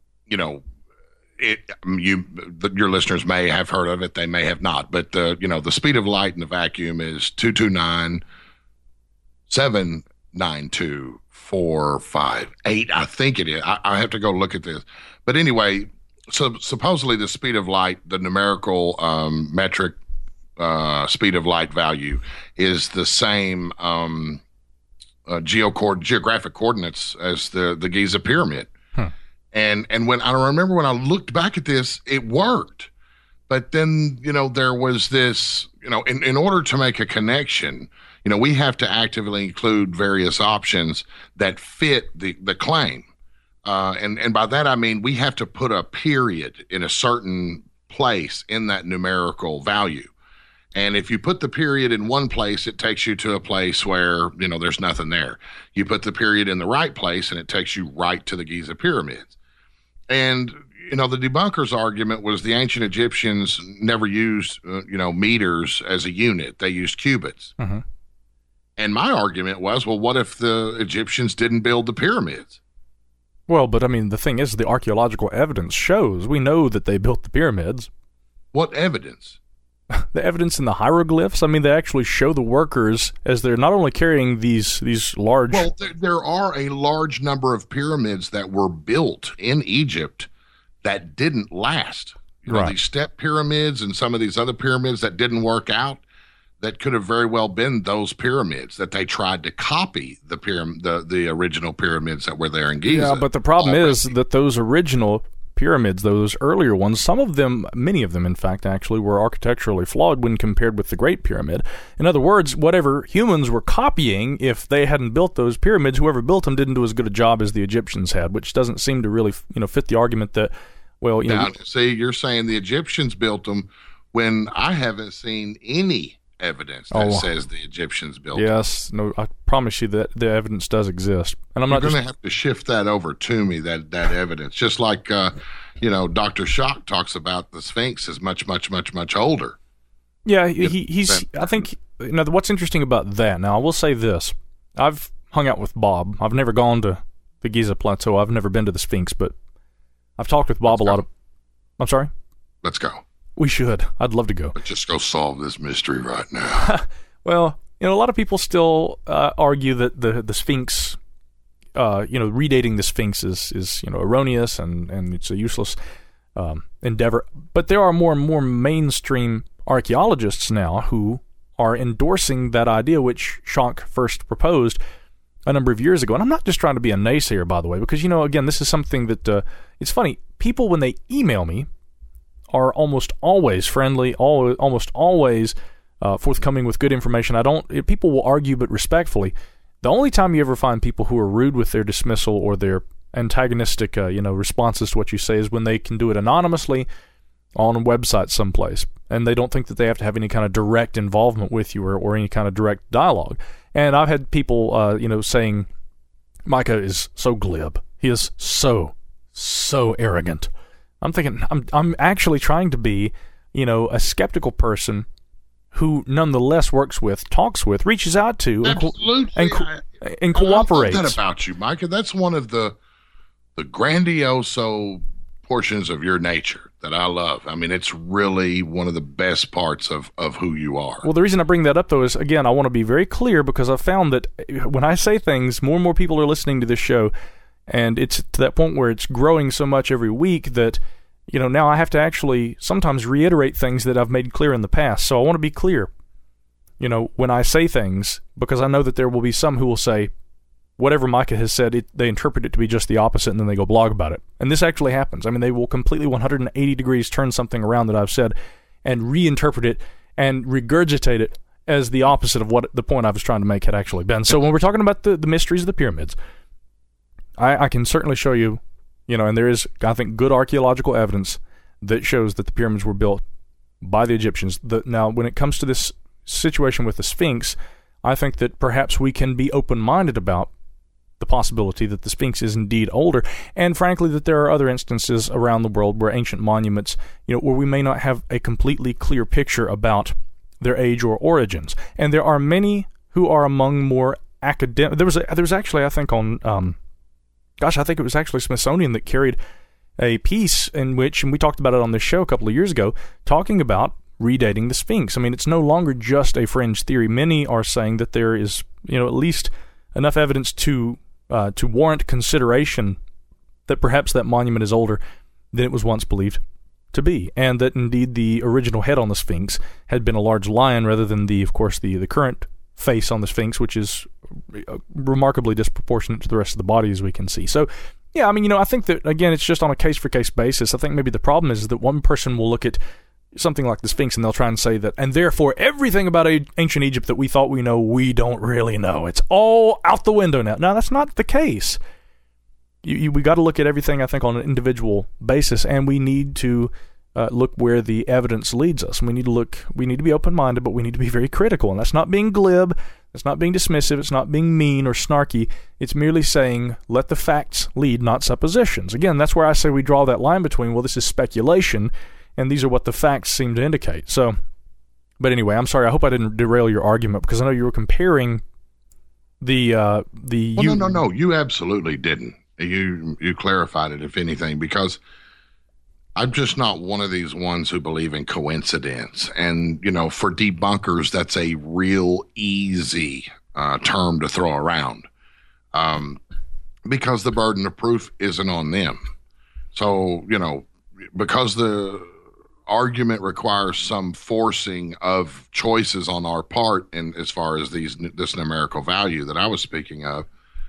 B: Your listeners may have heard of it, they may have not, but the speed of light in the vacuum is 229,792,458. I think it is. I have to go look at this, but anyway, so supposedly the speed of light, the numerical metric speed of light value, is the same geographic coordinates as the Giza pyramid. And when I remember when I looked back at this, it worked. But then, there was this, in order to make a connection, we have to actively include various options that fit the claim. And by that, I mean, we have to put a period in a certain place in that numerical value. And if you put the period in one place, it takes you to a place where, there's nothing there. You put the period in the right place and it takes you right to the Giza pyramids. And, the debunker's argument was the ancient Egyptians never used, meters as a unit. They used cubits. Mm-hmm. And my argument was, well, what if the Egyptians didn't build the pyramids?
A: Well, but the thing is, the archaeological evidence shows we know that they built the pyramids.
B: What evidence?
A: The evidence in the hieroglyphs. They actually show the workers as they're not only carrying these large...
B: Well, there are a large number of pyramids that were built in Egypt that didn't last. These step pyramids and some of these other pyramids that didn't work out, that could have very well been those pyramids that they tried to copy the original pyramids that were there in Giza.
A: Yeah, but the problem is that those original pyramids, those earlier ones, many of them, in fact, actually were architecturally flawed when compared with the Great Pyramid. In other words, whatever humans were copying, if they hadn't built those pyramids, whoever built them didn't do as good a job as the Egyptians had, which doesn't seem to really, fit the argument that,
B: see, you're saying the Egyptians built them when I haven't seen any evidence that says the Egyptians built it.
A: Yes, no, I promise you that the evidence does exist, and I'm
B: You're
A: not
B: going to have to shift that over to me. That evidence, just like Dr. Schock talks about the Sphinx is much older.
A: Yeah, he's. I think what's interesting about that. Now, I will say this: I've hung out with Bob. I've never gone to the Giza Plateau. I've never been to the Sphinx, but I've talked with Bob a lot. I'm sorry.
B: Let's go.
A: We should. I'd love to go.
B: Let's just go solve this mystery right now.
A: Well, a lot of people still argue that the Sphinx, redating the Sphinx is erroneous and it's a useless endeavor. But there are more and more mainstream archaeologists now who are endorsing that idea, which Schock first proposed a number of years ago. And I'm not just trying to be a naysayer, by the way, because, again, this is something that it's funny. People, when they email me, are almost always friendly, almost always forthcoming with good information. People will argue, but respectfully. The only time you ever find people who are rude with their dismissal or their antagonistic, responses to what you say is when they can do it anonymously on a website someplace, and they don't think that they have to have any kind of direct involvement with you or any kind of direct dialogue. And I've had people, saying, Micah is so glib. He is so arrogant. I'm thinking, I'm actually trying to be, a skeptical person who nonetheless works with, talks with, reaches out to, and cooperates.
B: I love that about you, Micah. That's one of the grandioso portions of your nature that I love. I mean, it's really one of the best parts of who you are.
A: Well, the reason I bring that up, though, is, again, I want to be very clear because I've found that when I say things, more and more people are listening to this show, and it's to that point where it's growing so much every week that, now I have to actually sometimes reiterate things that I've made clear in the past. So I want to be clear, when I say things, because I know that there will be some who will say, whatever Micah has said, they interpret it to be just the opposite, and then they go blog about it. And this actually happens. I mean, they will completely 180 degrees turn something around that I've said and reinterpret it and regurgitate it as the opposite of what the point I was trying to make had actually been. So when we're talking about the mysteries of the pyramids, I can certainly show you, and there is, I think, good archaeological evidence that shows that the pyramids were built by the Egyptians. Now, when it comes to this situation with the Sphinx, I think that perhaps we can be open-minded about the possibility that the Sphinx is indeed older, and frankly that there are other instances around the world where ancient monuments, where we may not have a completely clear picture about their age or origins. And there are many who are among more academic. There was actually, I think, on I think it was actually Smithsonian that carried a piece in which, and we talked about it on this show a couple of years ago, talking about redating the Sphinx. I mean, it's no longer just a fringe theory. Many are saying that there is, at least enough evidence to warrant consideration that perhaps that monument is older than it was once believed to be, and that indeed the original head on the Sphinx had been a large lion rather than the current face on the Sphinx, which is remarkably disproportionate to the rest of the body, as we can see. So, yeah, I mean, I think that, again, it's just on a case-for-case basis. I think maybe the problem is that one person will look at something like the Sphinx and they'll try and say that, and therefore everything about ancient Egypt that we thought we know, we don't really know. It's all out the window now. No, that's not the case. We got to look at everything, I think, on an individual basis, and we need to look where the evidence leads us. We need to be open-minded, but we need to be very critical, and that's not being glib, it's not being dismissive, it's not being mean or snarky. It's merely saying, let the facts lead, not suppositions. Again, that's where I say we draw that line between, well, this is speculation, and these are what the facts seem to indicate. So, but anyway, I'm sorry, I hope I didn't derail your argument, because I know you were comparing No,
B: you absolutely didn't. You clarified it, if anything, because I'm just not one of these ones who believe in coincidence. And, for debunkers, that's a real easy term to throw around because the burden of proof isn't on them. So, because the argument requires some forcing of choices on our part, and as far as this numerical value that I was speaking of,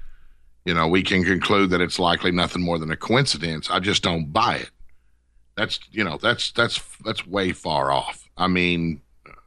B: we can conclude that it's likely nothing more than a coincidence. I just don't buy it. That's way far off. I mean,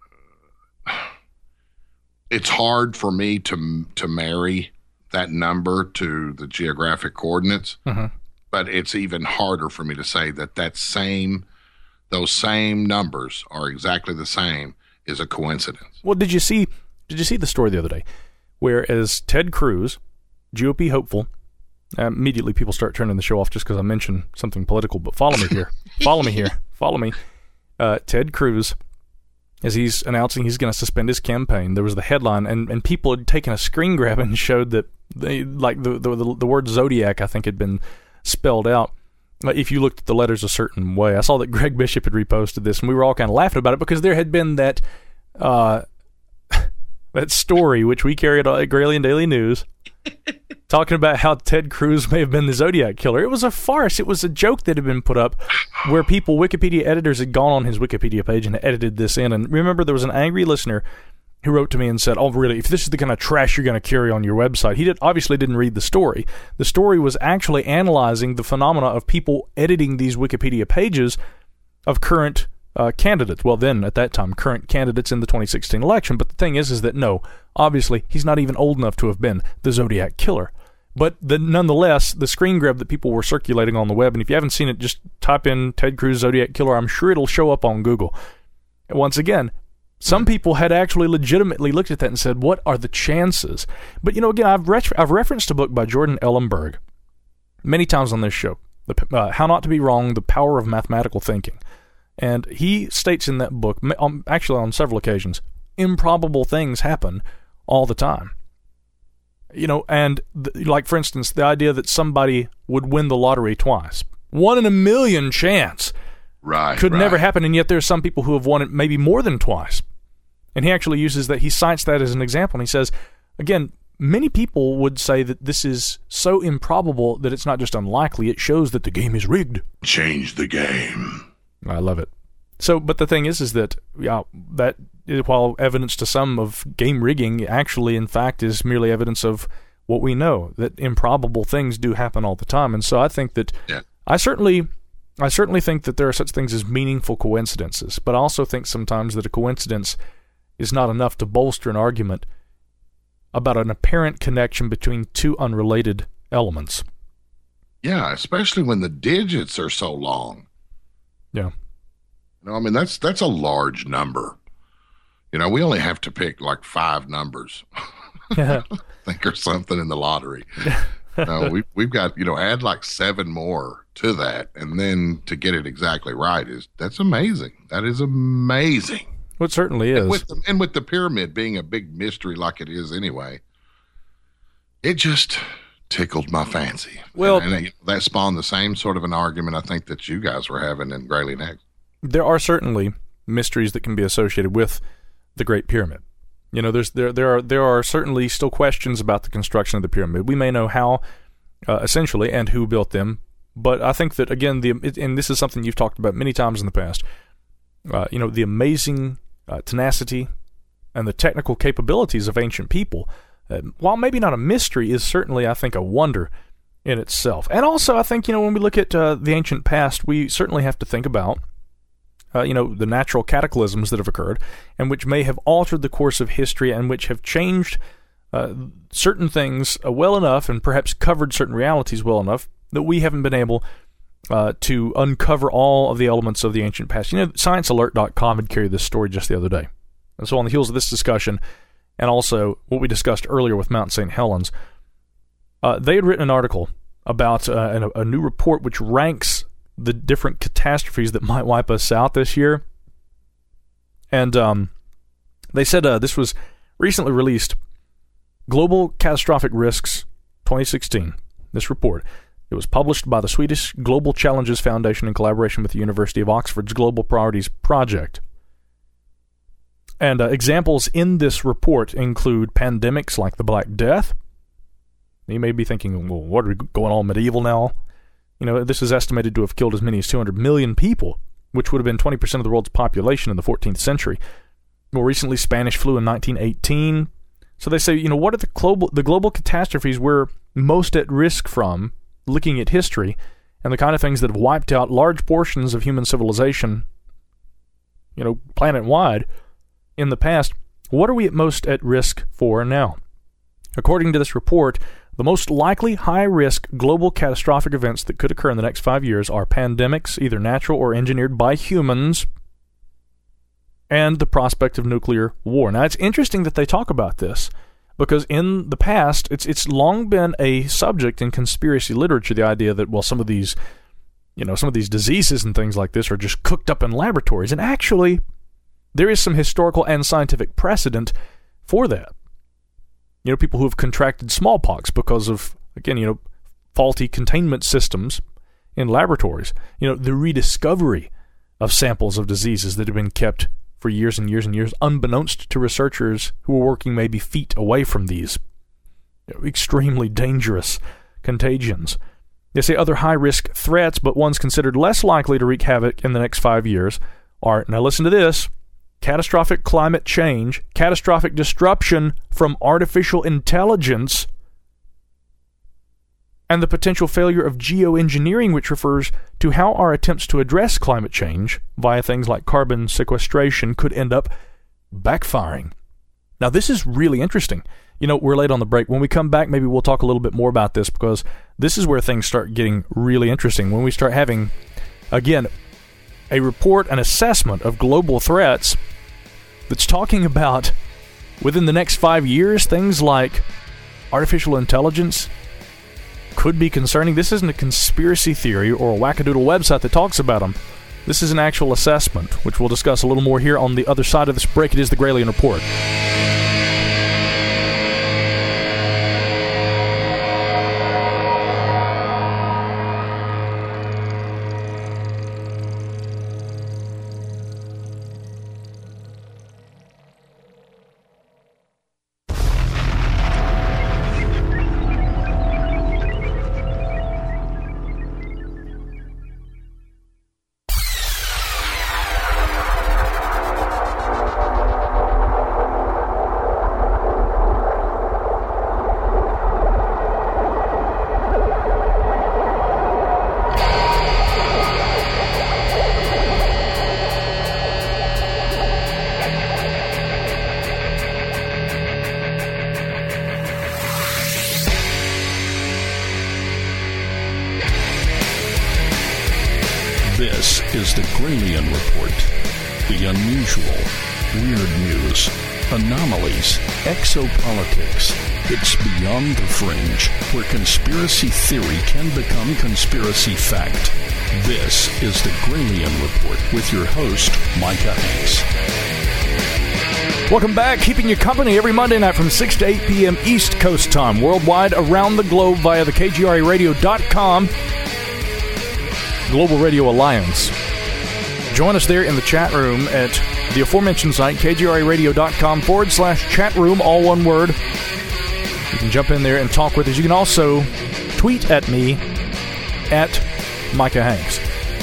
B: it's hard for me to marry that number to the geographic coordinates, but it's even harder for me to say that those same numbers are exactly the same is a coincidence.
A: Well, did you see the story the other day, where as Ted Cruz, GOP hopeful, immediately people start turning the show off just because I mentioned something political, but follow me here. Follow me. Ted Cruz, as he's announcing he's going to suspend his campaign, there was the headline, and people had taken a screen grab and showed that the word Zodiac, I think, had been spelled out if you looked at the letters a certain way. I saw that Greg Bishop had reposted this, and we were all kind of laughing about it because there had been that that story, which we carried at Gralien Daily News, talking about how Ted Cruz may have been the Zodiac Killer. It was a farce. It was a joke that had been put up where Wikipedia editors had gone on his Wikipedia page and edited this in. And remember, there was an angry listener who wrote to me and said, "Oh, really, if this is the kind of trash you're going to carry on your website." He obviously didn't read the story. The story was actually analyzing the phenomena of people editing these Wikipedia pages of current candidates. Well, then, at that time, current candidates in the 2016 election. But the thing is that, no, obviously, he's not even old enough to have been the Zodiac Killer. But nonetheless, the screen grab that people were circulating on the web, and if you haven't seen it, just type in Ted Cruz Zodiac Killer. I'm sure it'll show up on Google. And once again, some people had actually legitimately looked at that and said, what are the chances? But, again, I've referenced a book by Jordan Ellenberg many times on this show, How Not to Be Wrong, The Power of Mathematical Thinking. And he states in that book, actually on several occasions, improbable things happen all the time. And like, for instance, the idea that somebody would win the lottery twice. 1 in a million chance.
B: Right.
A: Could never happen, and yet there are some people who have won it maybe more than twice. And he actually uses that, he cites that as an example, and he says, again, many people would say that this is so improbable that it's not just unlikely, it shows that the game is rigged.
B: Change the game.
A: I love it. So, but the thing is that, that while evidence to some of game rigging, actually, in fact, is merely evidence of what we know, that improbable things do happen all the time. And so I think that, I certainly think that there are such things as meaningful coincidences, but I also think sometimes that a coincidence is not enough to bolster an argument about an apparent connection between two unrelated elements.
B: Yeah, especially when the digits are so long.
A: Yeah.
B: That's a large number. We only have to pick like 5 numbers, I think, or something in the lottery. We've got, add like 7 more to that, and then to get it exactly right that's amazing. That is amazing.
A: Well, it certainly is.
B: And with the pyramid being a big mystery like it is anyway, it just tickled my fancy.
A: Well,
B: and that spawned the same sort of an argument I think that you guys were having in Gralien X.
A: There are certainly mysteries that can be associated with the Great Pyramid. There are certainly still questions about the construction of the pyramid. We may know how, essentially, and who built them, but I think that, again, and this is something you've talked about many times in the past, the amazing tenacity and the technical capabilities of ancient people, while maybe not a mystery, is certainly, I think, a wonder in itself. And also, I think, when we look at the ancient past, we certainly have to think about the natural cataclysms that have occurred and which may have altered the course of history and which have changed certain things well enough and perhaps covered certain realities well enough that we haven't been able to uncover all of the elements of the ancient past. ScienceAlert.com had carried this story just the other day. And so on the heels of this discussion, and also what we discussed earlier with Mount St. Helens, they had written an article about a new report which ranks the different catastrophes that might wipe us out this year. And they said this was recently released, Global Catastrophic Risks 2016, this report. It was published by the Swedish Global Challenges Foundation in collaboration with the University of Oxford's Global Priorities Project. And examples in this report include pandemics like the Black Death. You may be thinking, well, what are we going on medieval now? This is estimated to have killed as many as 200 million people, which would have been 20% of the world's population in the 14th century. More recently, Spanish flu in 1918. So they say, what are the global catastrophes we're most at risk from, looking at history, and the kind of things that have wiped out large portions of human civilization, planet-wide, in the past. What are we most at risk for now? According to this report, the most likely high-risk global catastrophic events that could occur in the next 5 years are pandemics, either natural or engineered by humans, and the prospect of nuclear war. Now, it's interesting that they talk about this, because in the past, it's long been a subject in conspiracy literature, the idea that, well, some of these diseases and things like this are just cooked up in laboratories. And actually, there is some historical and scientific precedent for that. People who have contracted smallpox because of, again, faulty containment systems in laboratories. The rediscovery of samples of diseases that have been kept for years and years and years, unbeknownst to researchers who were working maybe feet away from these extremely dangerous contagions. They say other high-risk threats, but ones considered less likely to wreak havoc in the next 5 years are, now listen to this, catastrophic climate change, catastrophic disruption from artificial intelligence, and the potential failure of geoengineering, which refers to how our attempts to address climate change via things like carbon sequestration could end up backfiring. Now, this is really interesting. We're late on the break. When we come back, maybe we'll talk a little bit more about this, because this is where things start getting really interesting. When we start having, again, a report, an assessment of global threats that's talking about, within the next 5 years, things like artificial intelligence could be concerning. This isn't a conspiracy theory or a wackadoodle website that talks about them. This is an actual assessment, which we'll discuss a little more here on the other side of this break. It is the Gralien Report.
C: This is the Gralien Report. The unusual, weird news, anomalies, exopolitics. It's beyond the fringe, where conspiracy theory can become conspiracy fact. This is the Gralien Report with your host, Micah Hanks.
A: Welcome back, keeping you company every Monday night from 6 to 8 p.m. East Coast time, worldwide around the globe via the KGRAradio.com Global Radio Alliance. Join us there in the chat room at the aforementioned site, KGRAradio.com/chat room, all one word. You can jump in there and talk with us. You can also tweet at me at Micah Hanks.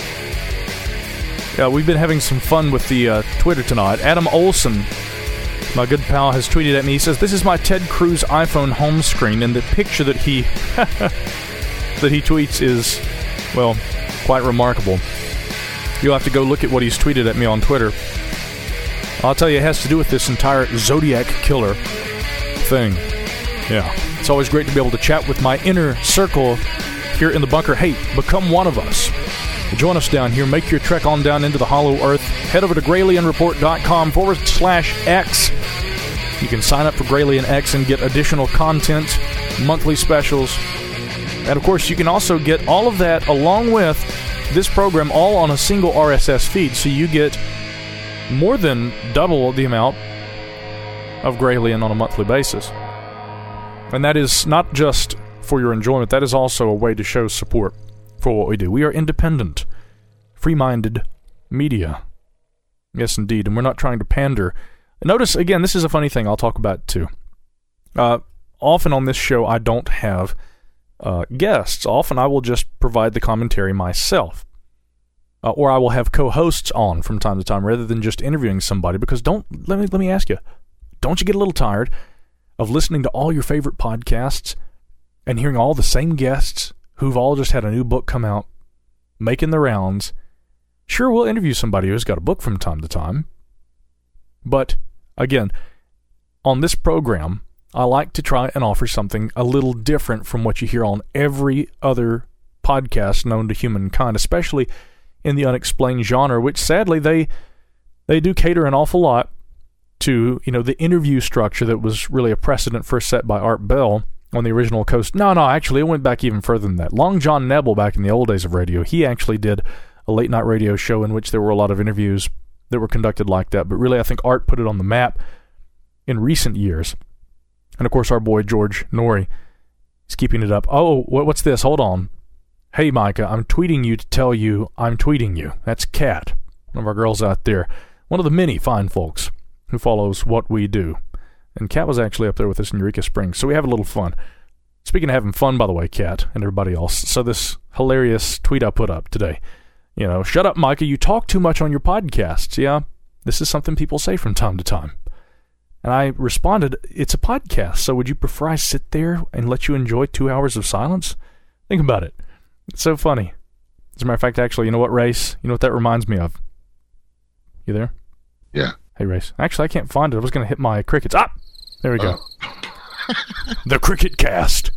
A: We've been having some fun with the Twitter tonight. Adam Olson, my good pal, has tweeted at me. He says, "This is my Ted Cruz iPhone home screen," and the picture that he that he tweets is, well, quite remarkable. You'll have to go look at what he's tweeted at me on Twitter. I'll tell you, it has to do with this entire Zodiac Killer thing. Yeah, it's always great to be able to chat with my inner circle here in the bunker. Hey, become one of us. Join us down here. Make your trek on down into the hollow earth. Head over to GralienReport.com/X. You can sign up for Gralien X and get additional content, monthly specials. And, of course, you can also get all of that along with this program all on a single RSS feed. So you get more than double the amount of Gralien on a monthly basis. And that is not just for your enjoyment. That is also a way to show support for what we do. We are independent, free-minded media. Yes, indeed. And we're not trying to pander. Notice, again, this is a funny thing I'll talk about, too. Often on this show, I don't have guests. Often I will just provide the commentary myself. Or I will have co-hosts on from time to time rather than just interviewing somebody. Because let me ask you, don't you get a little tired of listening to all your favorite podcasts and hearing all the same guests who've all just had a new book come out, making the rounds? Sure, we'll interview somebody who's got a book from time to time. But, again, on this program, I like to try and offer something a little different from what you hear on every other podcast known to humankind, especially in the unexplained genre, which sadly they they do cater an awful lot to, the interview structure that was really a precedent first set by Art Bell on the original Coast. No, actually, it went back even further than that. Long John Nebel, back in the old days of radio, he actually did a late-night radio show in which there were a lot of interviews that were conducted like that. But really, I think Art put it on the map in recent years. And, of course, our boy George Noory is keeping it up. Oh, what's this? Hold on. Hey, Micah, I'm tweeting you to tell you I'm tweeting you. That's Kat, one of our girls out there. One of the many fine folks who follows what we do. And Kat was actually up there with us in Eureka Springs, so we have a little fun. Speaking of having fun, by the way, Kat and everybody else, so this hilarious tweet I put up today. Shut up, Micah, you talk too much on your podcasts. Yeah, this is something people say from time to time. And I responded, it's a podcast, so would you prefer I sit there and let you enjoy 2 hours of silence? Think about it. It's so funny. As a matter of fact, actually, you know what, Race? You know what that reminds me of? You there?
B: Yeah.
A: Hey, Race. Actually, I can't find it. I was going to hit my crickets. Ah! There we go. The Cricket Cast.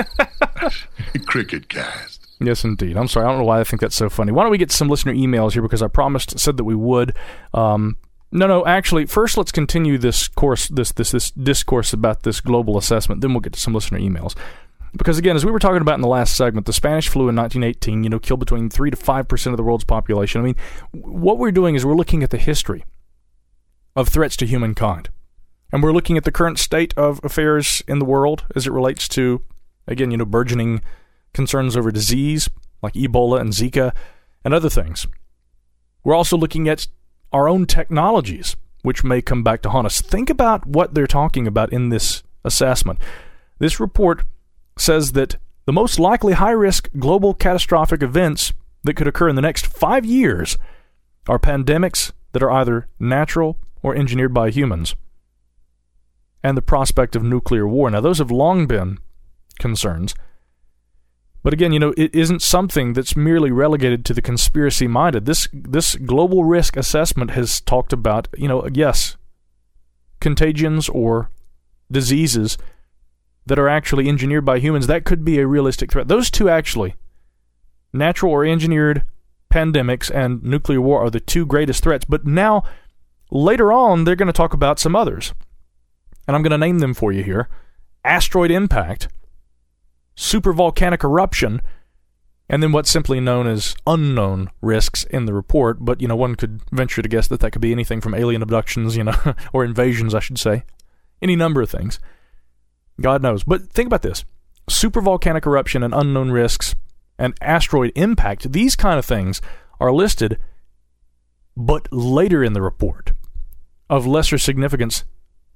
B: Cricket Cast.
A: Yes, indeed. I'm sorry. I don't know why I think that's so funny. Why don't we get some listener emails here, because I said that we would. No, actually, first let's continue this discourse about this global assessment, then we'll get to some listener emails. Because again, as we were talking about in the last segment, the Spanish flu in 1918, killed between 3 to 5% of the world's population. I mean, what we're doing is we're looking at the history of threats to humankind. And we're looking at the current state of affairs in the world as it relates to, again, burgeoning concerns over disease, like Ebola and Zika, and other things. We're also looking at our own technologies, which may come back to haunt us. Think about what they're talking about in this assessment. This report says that the most likely high-risk global catastrophic events that could occur in the next 5 years are pandemics that are either natural or engineered by humans, and the prospect of nuclear war. Now, those have long been concerns. But again, it isn't something that's merely relegated to the conspiracy-minded. This global risk assessment has talked about, yes, contagions or diseases that are actually engineered by humans. That could be a realistic threat. Those two, actually, natural or engineered pandemics and nuclear war, are the two greatest threats. But now, later on, they're going to talk about some others. And I'm going to name them for you here. Asteroid impact, supervolcanic eruption, and then what's simply known as unknown risks in the report. But, one could venture to guess that could be anything from alien abductions, or invasions, I should say. Any number of things. God knows. But think about this. Supervolcanic eruption and unknown risks and asteroid impact, these kind of things are listed, but later in the report, of lesser significance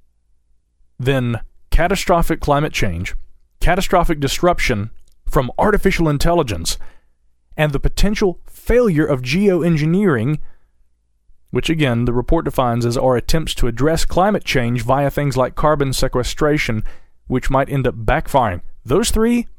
A: than catastrophic climate change, catastrophic disruption from artificial intelligence, and the potential failure of geoengineering, which again the report defines as our attempts to address climate change via things like carbon sequestration, which might end up backfiring. Those three,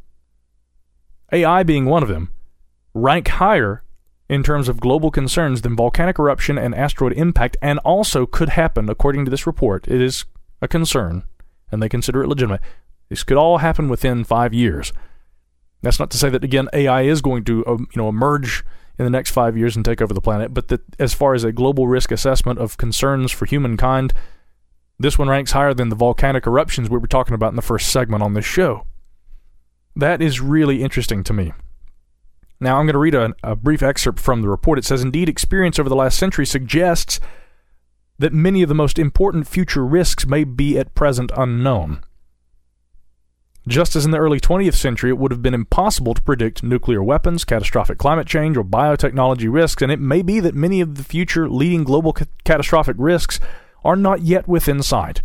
A: AI being one of them, rank higher in terms of global concerns than volcanic eruption and asteroid impact, and also could happen, according to this report. It is a concern, and they consider it legitimate. This could all happen within 5 years. That's not to say that, again, AI is going to emerge in the next 5 years and take over the planet, but that as far as a global risk assessment of concerns for humankind, this one ranks higher than the volcanic eruptions we were talking about in the first segment on this show. That is really interesting to me. Now, I'm going to read a brief excerpt from the report. It says, indeed, experience over the last century suggests that many of the most important future risks may be at present unknown. Just as in the early 20th century, it would have been impossible to predict nuclear weapons, catastrophic climate change, or biotechnology risks, and it may be that many of the future leading global catastrophic risks are not yet within sight.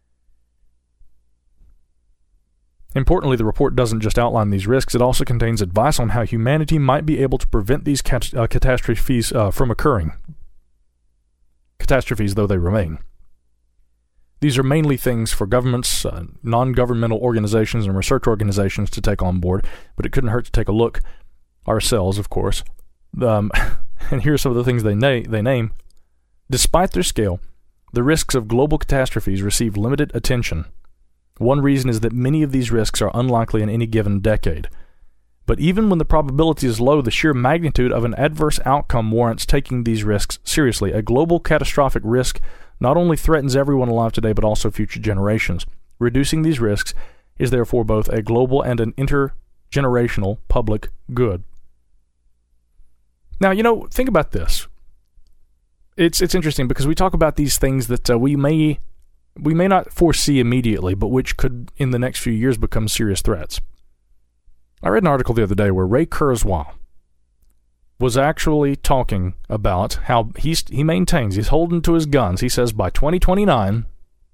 A: Importantly, the report doesn't just outline these risks, it also contains advice on how humanity might be able to prevent these catastrophes from occurring. Catastrophes though they remain. These are mainly things for governments, non-governmental organizations, and research organizations to take on board, but it couldn't hurt to take a look ourselves, of course. And here are some of the things they name. Despite their scale, the risks of global catastrophes receive limited attention. One reason is that many of these risks are unlikely in any given decade. But even when the probability is low, the sheer magnitude of an adverse outcome warrants taking these risks seriously. A global catastrophic risk not only threatens everyone alive today, but also future generations. Reducing these risks is therefore both a global and an intergenerational public good. Now, think about this. It's interesting because we talk about these things that we may not foresee immediately, but which could, in the next few years, become serious threats. I read an article the other day where Ray Kurzweil was actually talking about how he maintains, he's holding to his guns. He says by 2029,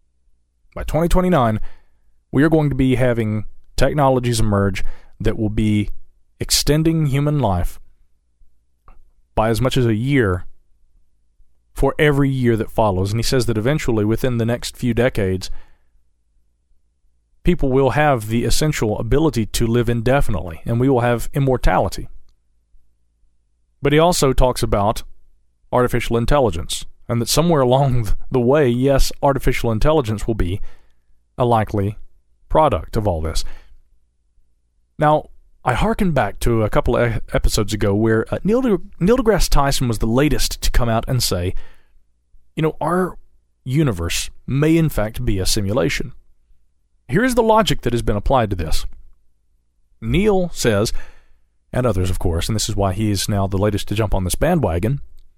A: we are going to be having technologies emerge that will be extending human life by as much as a year for every year that follows. And he says that eventually, within the next few decades, people will have the essential ability to live indefinitely, and we will have immortality. But he also talks about artificial intelligence, and that somewhere along the way, yes, artificial intelligence will be a likely product of all this. Now, I hearken back to a couple of episodes ago where Neil deGrasse Tyson was the latest to come out and say, our universe may in fact be a simulation. Here is the logic that has been applied to this. Neil says, and others of course, and this is why he is now the latest to jump on this bandwagon,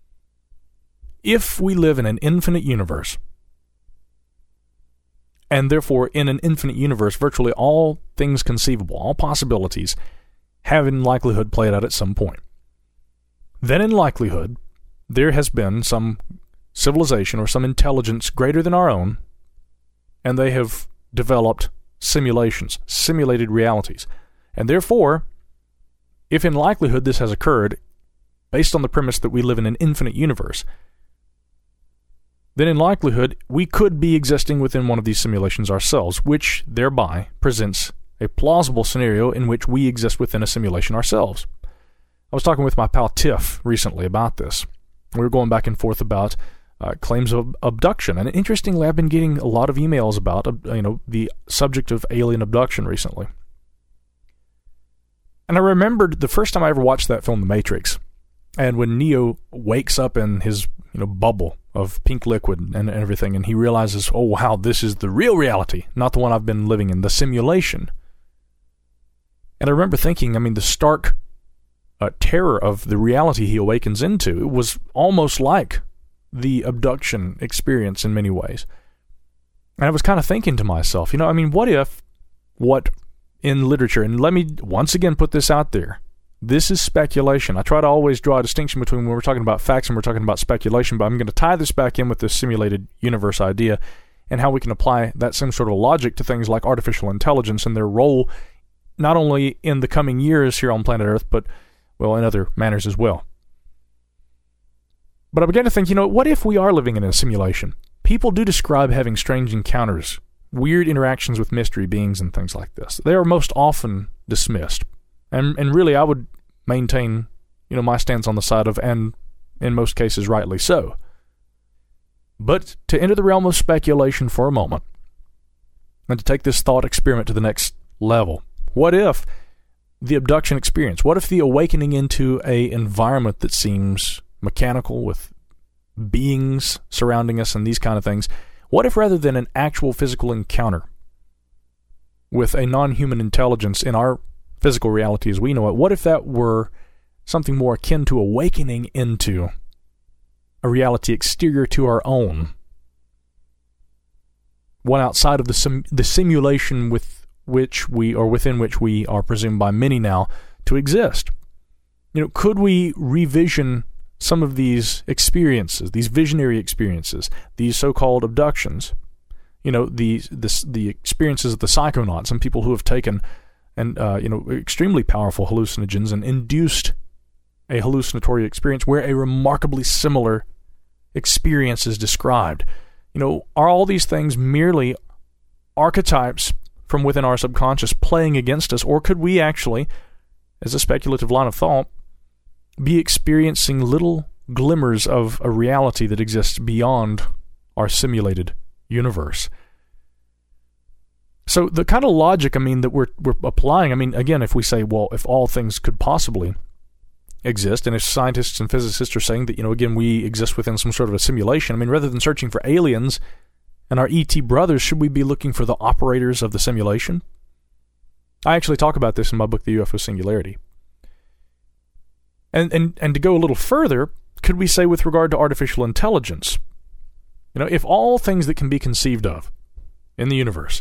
A: if we live in an infinite universe, and therefore in an infinite universe, virtually all things conceivable, all possibilities, have in likelihood played out at some point, then in likelihood there has been some civilization or some intelligence greater than our own, and they have developed simulations, simulated realities. And therefore, if in likelihood this has occurred, based on the premise that we live in an infinite universe, then in likelihood we could be existing within one of these simulations ourselves, which thereby presents a plausible scenario in which we exist within a simulation ourselves. I was talking with my pal Tiff recently about this. We were going back and forth about claims of abduction, and interestingly, I've been getting a lot of emails about the subject of alien abduction recently. And I remembered the first time I ever watched that film, The Matrix, and when Neo wakes up in his bubble of pink liquid and everything, and he realizes, oh wow, this is the real reality, not the one I've been living in, the simulation. And I remember thinking, the stark terror of the reality he awakens into, it was almost like the abduction experience in many ways. And I was kind of thinking to myself, what in literature, and let me once again put this out there, this is speculation. I try to always draw a distinction between when we're talking about facts and we're talking about speculation, but I'm going to tie this back in with this simulated universe idea and how we can apply that same sort of logic to things like artificial intelligence and their role not only in the coming years here on planet Earth, but, in other manners as well. But I began to think, what if we are living in a simulation? People do describe having strange encounters, weird interactions with mystery beings and things like this. They are most often dismissed. And really, I would maintain, my stance on the side of, and in most cases, rightly so. But to enter the realm of speculation for a moment, and to take this thought experiment to the next level, what if the abduction experience, what if the awakening into an environment that seems mechanical with beings surrounding us and these kind of things, what if rather than an actual physical encounter with a non-human intelligence in our physical reality as we know it, what if that were something more akin to awakening into a reality exterior to our own, one outside of the simulation within which we are presumed by many now to exist? Could we revision some of these experiences, these visionary experiences, these so-called abductions, the experiences of the psychonauts and people who have taken and extremely powerful hallucinogens and induced a hallucinatory experience where a remarkably similar experience is described. Are all these things merely archetypes from within our subconscious playing against us, or could we actually, as a speculative line of thought, be experiencing little glimmers of a reality that exists beyond our simulated universe? So the kind of logic, that we're applying, again, if we say, well, if all things could possibly exist, and if scientists and physicists are saying that, again, we exist within some sort of a simulation, rather than searching for aliens and our ET brothers, should we be looking for the operators of the simulation? I actually talk about this in my book, The UFO Singularity. And to go a little further, could we say with regard to artificial intelligence, if all things that can be conceived of in the universe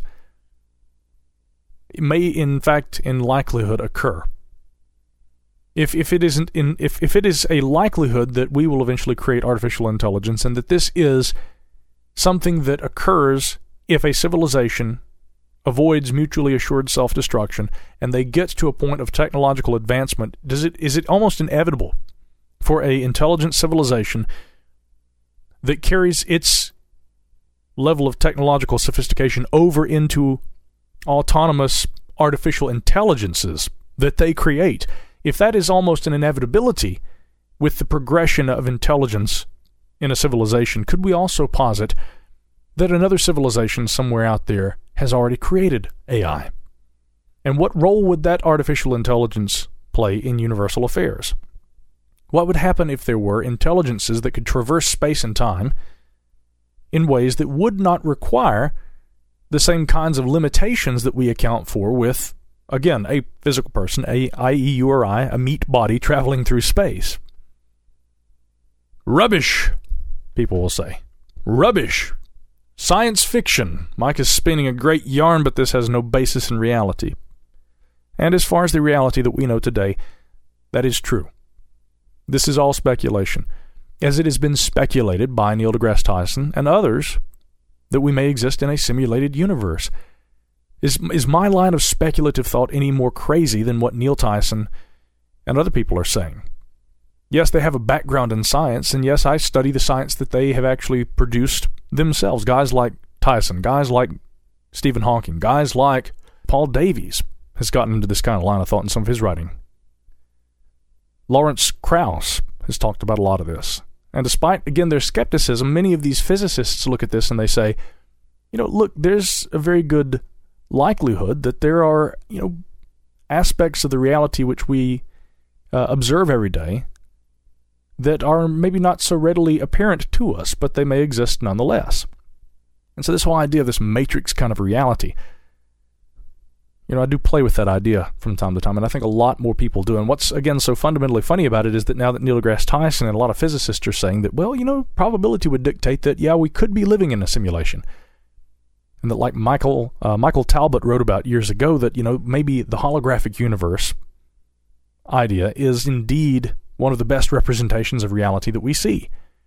A: may in fact in likelihood occur, if it is a likelihood that we will eventually create artificial intelligence, and that this is something that occurs if a civilization avoids mutually assured self-destruction and they get to a point of technological advancement, is it almost inevitable for a intelligent civilization that carries its level of technological sophistication over into autonomous artificial intelligences that they create? If that is almost an inevitability with the progression of intelligence in a civilization, could we also posit that another civilization somewhere out there has already created AI? And what role would that artificial intelligence play in universal affairs? What would happen if there were intelligences that could traverse space and time in ways that would not require the same kinds of limitations that we account for with, again, a physical person, i.e. you or I, a meat body traveling through space? Rubbish, people will say. Rubbish. Science fiction. Mike is spinning a great yarn, but this has no basis in reality. And as far as the reality that we know today, that is true. This is all speculation, as it has been speculated by Neil deGrasse Tyson and others that we may exist in a simulated universe. Is my line of speculative thought any more crazy than what Neil Tyson and other people are saying? Yes, they have a background in science, and yes, I study the science that they have actually produced themselves. Guys like Tyson, guys like Stephen Hawking, guys like Paul Davies has gotten into this kind of line of thought in some of his writing. Lawrence Krauss has talked about a lot of this. And despite, again, their skepticism, many of these physicists look at this and they say, look, there's a very good likelihood that there are, aspects of the reality which we observe every day that are maybe not so readily apparent to us, but they may exist nonetheless. And so this whole idea of this matrix kind of reality, I do play with that idea from time to time, and I think a lot more people do. And what's, again, so fundamentally funny about it is that now that Neil deGrasse Tyson and a lot of physicists are saying that, well, probability would dictate that, yeah, we could be living in a simulation. And that, like Michael Talbot wrote about years ago, that, maybe the holographic universe idea is indeed one of the best representations of reality that we see.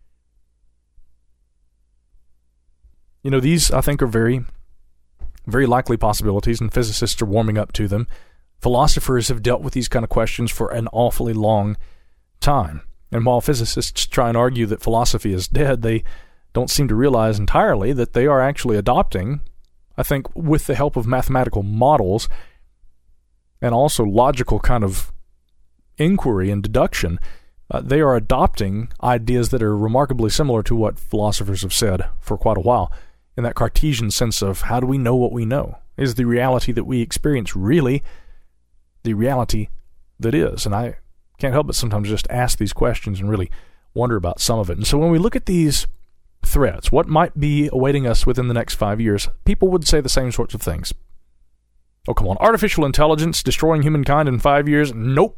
A: These, I think, are very, very likely possibilities, and physicists are warming up to them. Philosophers have dealt with these kind of questions for an awfully long time. And while physicists try and argue that philosophy is dead, they don't seem to realize entirely that they are actually adopting, I think, with the help of mathematical models and also logical kind of inquiry and deduction, they are adopting ideas that are remarkably similar to what philosophers have said for quite a while, in that Cartesian sense of how do we know what we know? Is the reality that we experience really the reality that is? And I can't help but sometimes just ask these questions and really wonder about some of it. And so when we look at these threats, what might be awaiting us within the next 5 years, people would say the same sorts of things. Oh, come on, artificial intelligence destroying humankind in 5 years? Nope.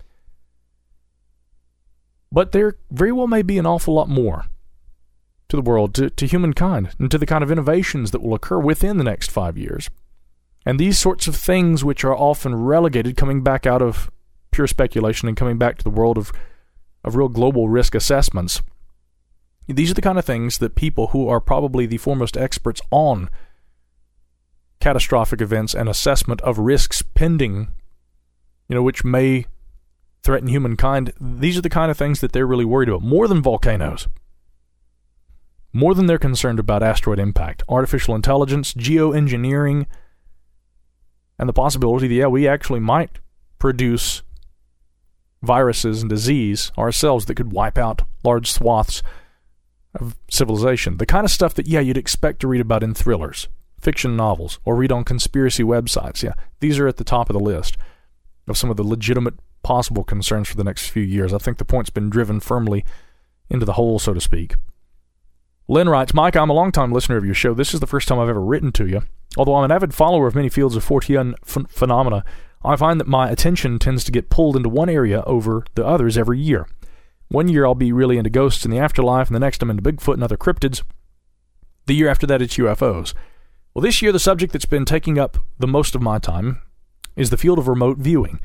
A: But there very well may be an awful lot more to the world, to humankind, and to the kind of innovations that will occur within the next 5 years. And these sorts of things, which are often relegated, coming back out of pure speculation and coming back to the world of real global risk assessments, these are the kind of things that people who are probably the foremost experts on catastrophic events and assessment of risks pending, which may threaten humankind, these are the kind of things that they're really worried about, more than volcanoes. More than they're concerned about asteroid impact, artificial intelligence, geoengineering, and the possibility that, yeah, we actually might produce viruses and disease ourselves that could wipe out large swaths of civilization. The kind of stuff that, yeah, you'd expect to read about in thrillers. fiction novels or read on conspiracy websites. Yeah, these are at the top of the list of some of the legitimate possible concerns for the next few years. I think the point's been driven firmly into the hole, so to speak. Lynn writes, Mike, I'm a long-time listener of your show. This is the first time I've ever written to you. Although I'm an avid follower of many fields of Fortean phenomena, I find that my attention tends to get pulled into one area over the others every year. One year I'll be really into ghosts and the afterlife, and the next I'm into Bigfoot and other cryptids. The year after that it's UFOs. Well, this year the subject that's been taking up the most of my time is the field of remote viewing.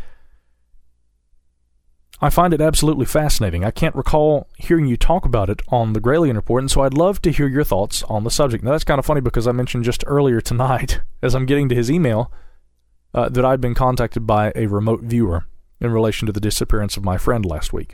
A: I find it absolutely fascinating. I can't recall hearing you talk about it on the Gralien Report, and so I'd love to hear your thoughts on the subject. Now, that's kind of funny because I mentioned just earlier tonight, as I'm getting to his email, that I'd been contacted by a remote viewer in relation to the disappearance of my friend last week.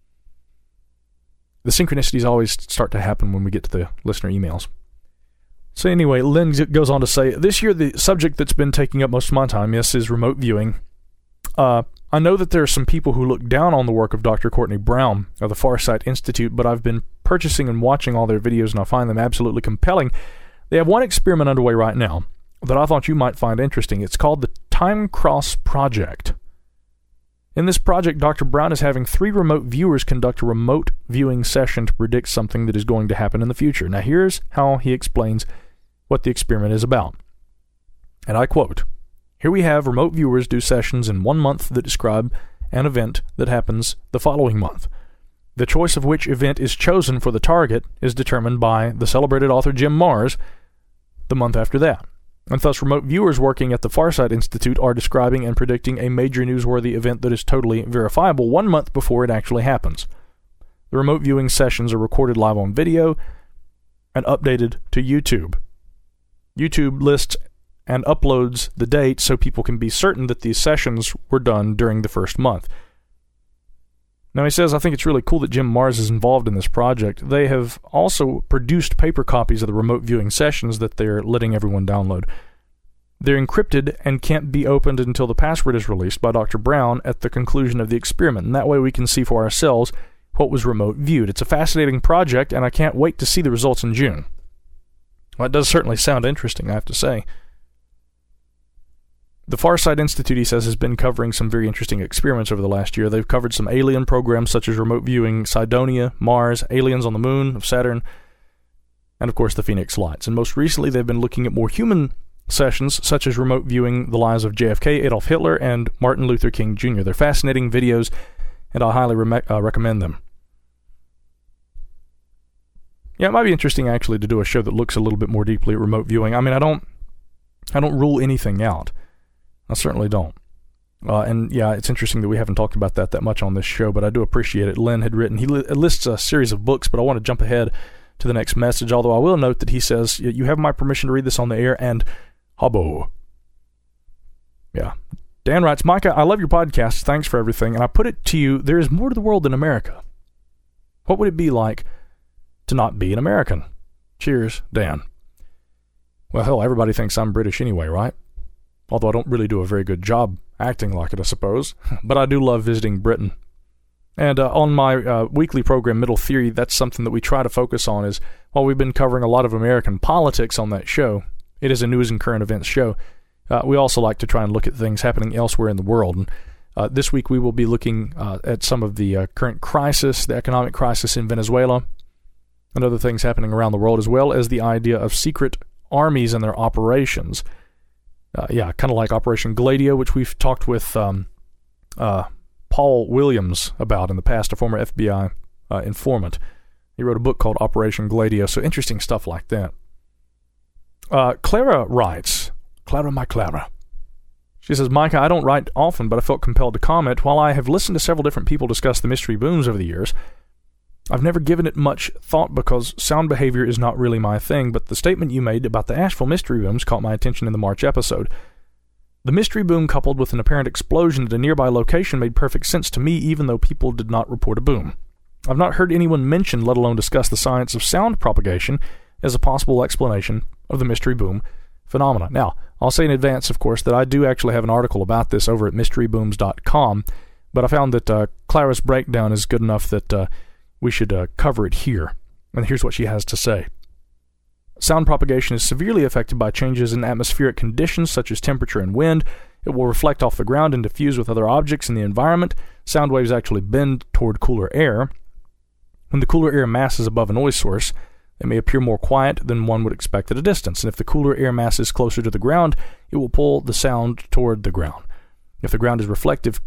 A: The synchronicities always start to happen when we get to the listener emails. So anyway, Lynn goes on to say, this year the subject that's been taking up most of my time, yes, is remote viewing. I know that there are some people who look down on the work of Dr. Courtney Brown of the Farsight Institute, but I've been purchasing and watching all their videos, and I find them absolutely compelling. They have one experiment underway right now that I thought you might find interesting. It's called the Time Cross Project. In this project, Dr. Brown is having 3 remote viewers conduct a remote viewing session to predict something that is going to happen in the future. Now, here's how he explains what the experiment is about. And I quote, "Here we have remote viewers do sessions in 1 month that describe an event that happens the following month. The choice of which event is chosen for the target is determined by the celebrated author Jim Marrs the month after that. And thus remote viewers working at the Farsight Institute are describing and predicting a major newsworthy event that is totally verifiable 1 month before it actually happens. The remote viewing sessions are recorded live on video and updated to YouTube. YouTube lists and uploads the date so people can be certain that these sessions were done during the first month." Now he says, I think it's really cool that Jim Marrs is involved in this project. They have also produced paper copies of the remote viewing sessions that they're letting everyone download. They're encrypted and can't be opened until the password is released by Dr. Brown at the conclusion of the experiment, and that way we can see for ourselves what was remote viewed. It's a fascinating project, and I can't wait to see the results in June. Well, it does certainly sound interesting, I have to say. The Farsight Institute, he says, has been covering some very interesting experiments over the last year. They've covered some alien programs such as remote viewing Cydonia, Mars, aliens on the moon of Saturn, and of course the Phoenix Lights. And most recently they've been looking at more human sessions such as remote viewing the lives of JFK, Adolf Hitler, and Martin Luther King Jr. They're fascinating videos, and I highly recommend them. Yeah, it might be interesting actually to do a show that looks a little bit more deeply at remote viewing. I mean, I don't rule anything out. I certainly don't. And yeah, it's interesting that we haven't talked about that much on this show, but I do appreciate it. Lynn had written, he lists a series of books, but I want to jump ahead to the next message, although I will note that he says, you have my permission to read this on the air, and hobbo. Yeah. Dan writes, Micah, I love your podcast. Thanks for everything. And I put it to you, there is more to the world than America. What would it be like to not be an American? Cheers, Dan. Well, hell, everybody thinks I'm British anyway, right? Although I don't really do a very good job acting like it, I suppose. But I do love visiting Britain. And on my weekly program, Middle Theory, that's something that we try to focus on is, while we've been covering a lot of American politics on that show, it is a news and current events show, we also like to try and look at things happening elsewhere in the world. And this week we will be looking at some of the current crisis, the economic crisis in Venezuela, and other things happening around the world, as well as the idea of secret armies and their operations. Kind of like Operation Gladio, which we've talked with Paul Williams about in the past, a former FBI informant. He wrote a book called Operation Gladio, so interesting stuff like that. Clara writes, Clara, my Clara. She says, Micah, I don't write often, but I felt compelled to comment. While I have listened to several different people discuss the mystery booms over the years, I've never given it much thought because sound behavior is not really my thing, but the statement you made about the Asheville mystery booms caught my attention in the March episode. The mystery boom coupled with an apparent explosion at a nearby location made perfect sense to me, even though people did not report a boom. I've not heard anyone mention, let alone discuss, the science of sound propagation as a possible explanation of the mystery boom phenomena. Now, I'll say in advance, of course, that I do actually have an article about this over at mysterybooms.com, but I found that Clara's breakdown is good enough that we should cover it here. And here's what she has to say. Sound propagation is severely affected by changes in atmospheric conditions such as temperature and wind. It will reflect off the ground and diffuse with other objects in the environment. Sound waves actually bend toward cooler air. When the cooler air mass is above a noise source, they may appear more quiet than one would expect at a distance, and if the cooler air mass is closer to the ground, it will pull the sound toward the ground. If the ground is reflective,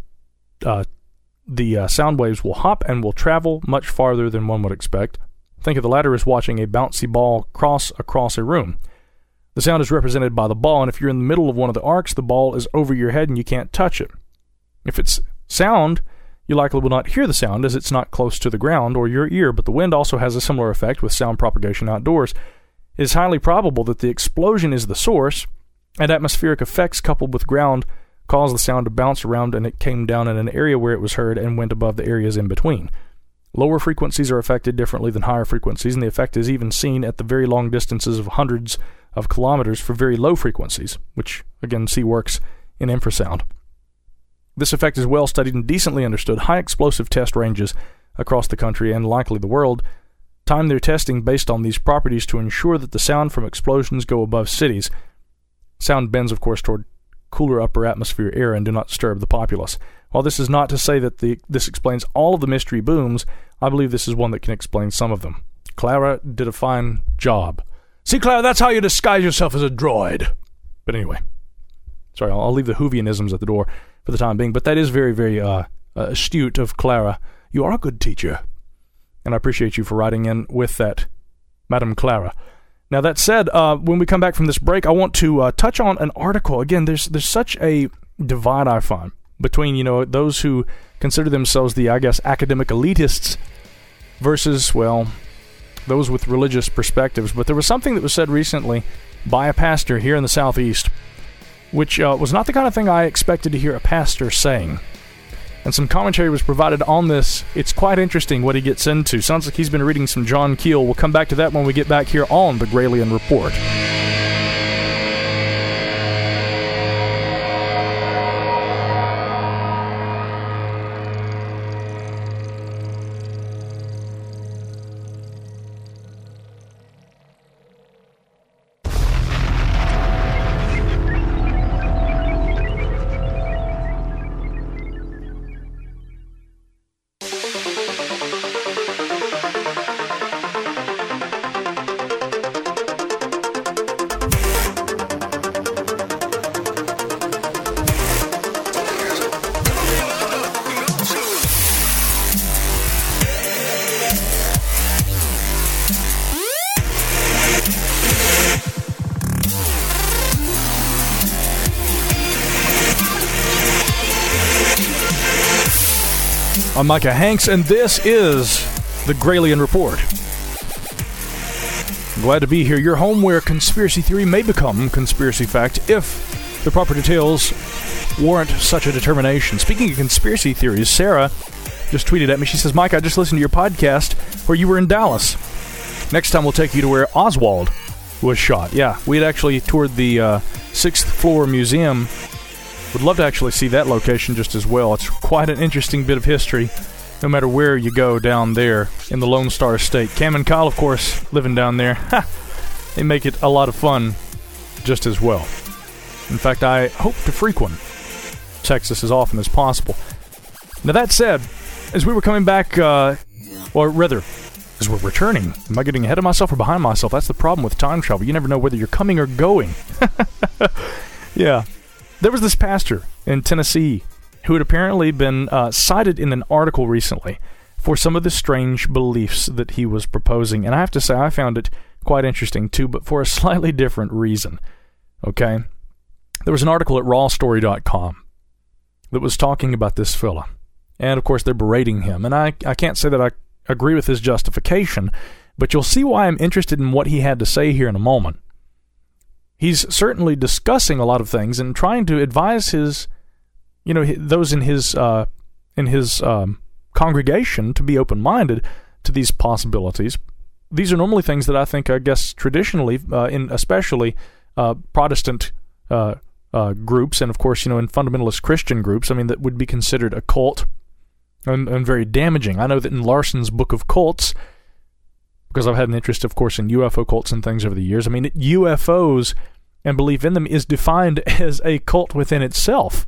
A: the sound waves will hop and will travel much farther than one would expect. Think of the latter as watching a bouncy ball cross across a room. The sound is represented by the ball, and if you're in the middle of one of the arcs, the ball is over your head and you can't touch it. If it's sound, you likely will not hear the sound as it's not close to the ground or your ear, but the wind also has a similar effect with sound propagation outdoors. It is highly probable that the explosion is the source, and atmospheric effects coupled with ground caused the sound to bounce around, and it came down in an area where it was heard and went above the areas in between. Lower frequencies are affected differently than higher frequencies, and the effect is even seen at the very long distances of hundreds of kilometers for very low frequencies, which, again, see works in infrasound. This effect is well studied and decently understood. High explosive test ranges across the country and likely the world time their testing based on these properties to ensure that the sound from explosions go above cities. Sound bends, of course, toward cooler upper atmosphere air and do not disturb the populace. While this is not to say that this explains all of the mystery booms, I believe this is one that can explain some of them. Clara did a fine job. See, Clara, that's how you disguise yourself as a droid. But anyway, sorry, I'll leave the Whovianisms at the door for the time being, but that is very, very astute of Clara. You are a good teacher, and I appreciate you for writing in with that, Madam Clara. Now, that said, when we come back from this break, I want to touch on an article. Again, there's such a divide, I find, between, those who consider themselves the, academic elitists versus, those with religious perspectives. But there was something that was said recently by a pastor here in the Southeast, which was not the kind of thing I expected to hear a pastor saying. And some commentary was provided on this. It's quite interesting what he gets into. Sounds like he's been reading some John Keel. We'll come back to that when we get back here on the Gralien Report. I'm Micah Hanks, and this is the Gralien Report. I'm glad to be here, your home where conspiracy theory may become conspiracy fact if the proper details warrant such a determination. Speaking of conspiracy theories, Sarah just tweeted at me. She says, Mike, I just listened to your podcast where you were in Dallas. Next time we'll take you to where Oswald was shot. Yeah, we had actually toured the 6th floor museum. Would love to actually see that location just as well. It's quite an interesting bit of history, no matter where you go down there in the Lone Star State. Cam and Kyle, of course, living down there. They make it a lot of fun just as well. In fact, I hope to frequent Texas as often as possible. Now, that said, as we were coming back, or rather, as we're returning, am I getting ahead of myself or behind myself? That's the problem with time travel. You never know whether you're coming or going. Yeah. There was this pastor in Tennessee who had apparently been cited in an article recently for some of the strange beliefs that he was proposing. And I have to say, I found it quite interesting too, but for a slightly different reason. Okay? There was an article at rawstory.com that was talking about this fella. And, of course, they're berating him. And I can't say that I agree with his justification, but you'll see why I'm interested in what he had to say here in a moment. He's certainly discussing a lot of things and trying to advise his, those in his congregation to be open-minded to these possibilities. These are normally things that I think, traditionally, in especially Protestant groups, and of course, in fundamentalist Christian groups, that would be considered occult and very damaging. I know that in Larson's Book of Cults, because I've had an interest, of course, in UFO cults and things over the years. I mean, UFOs and belief in them is defined as a cult within itself.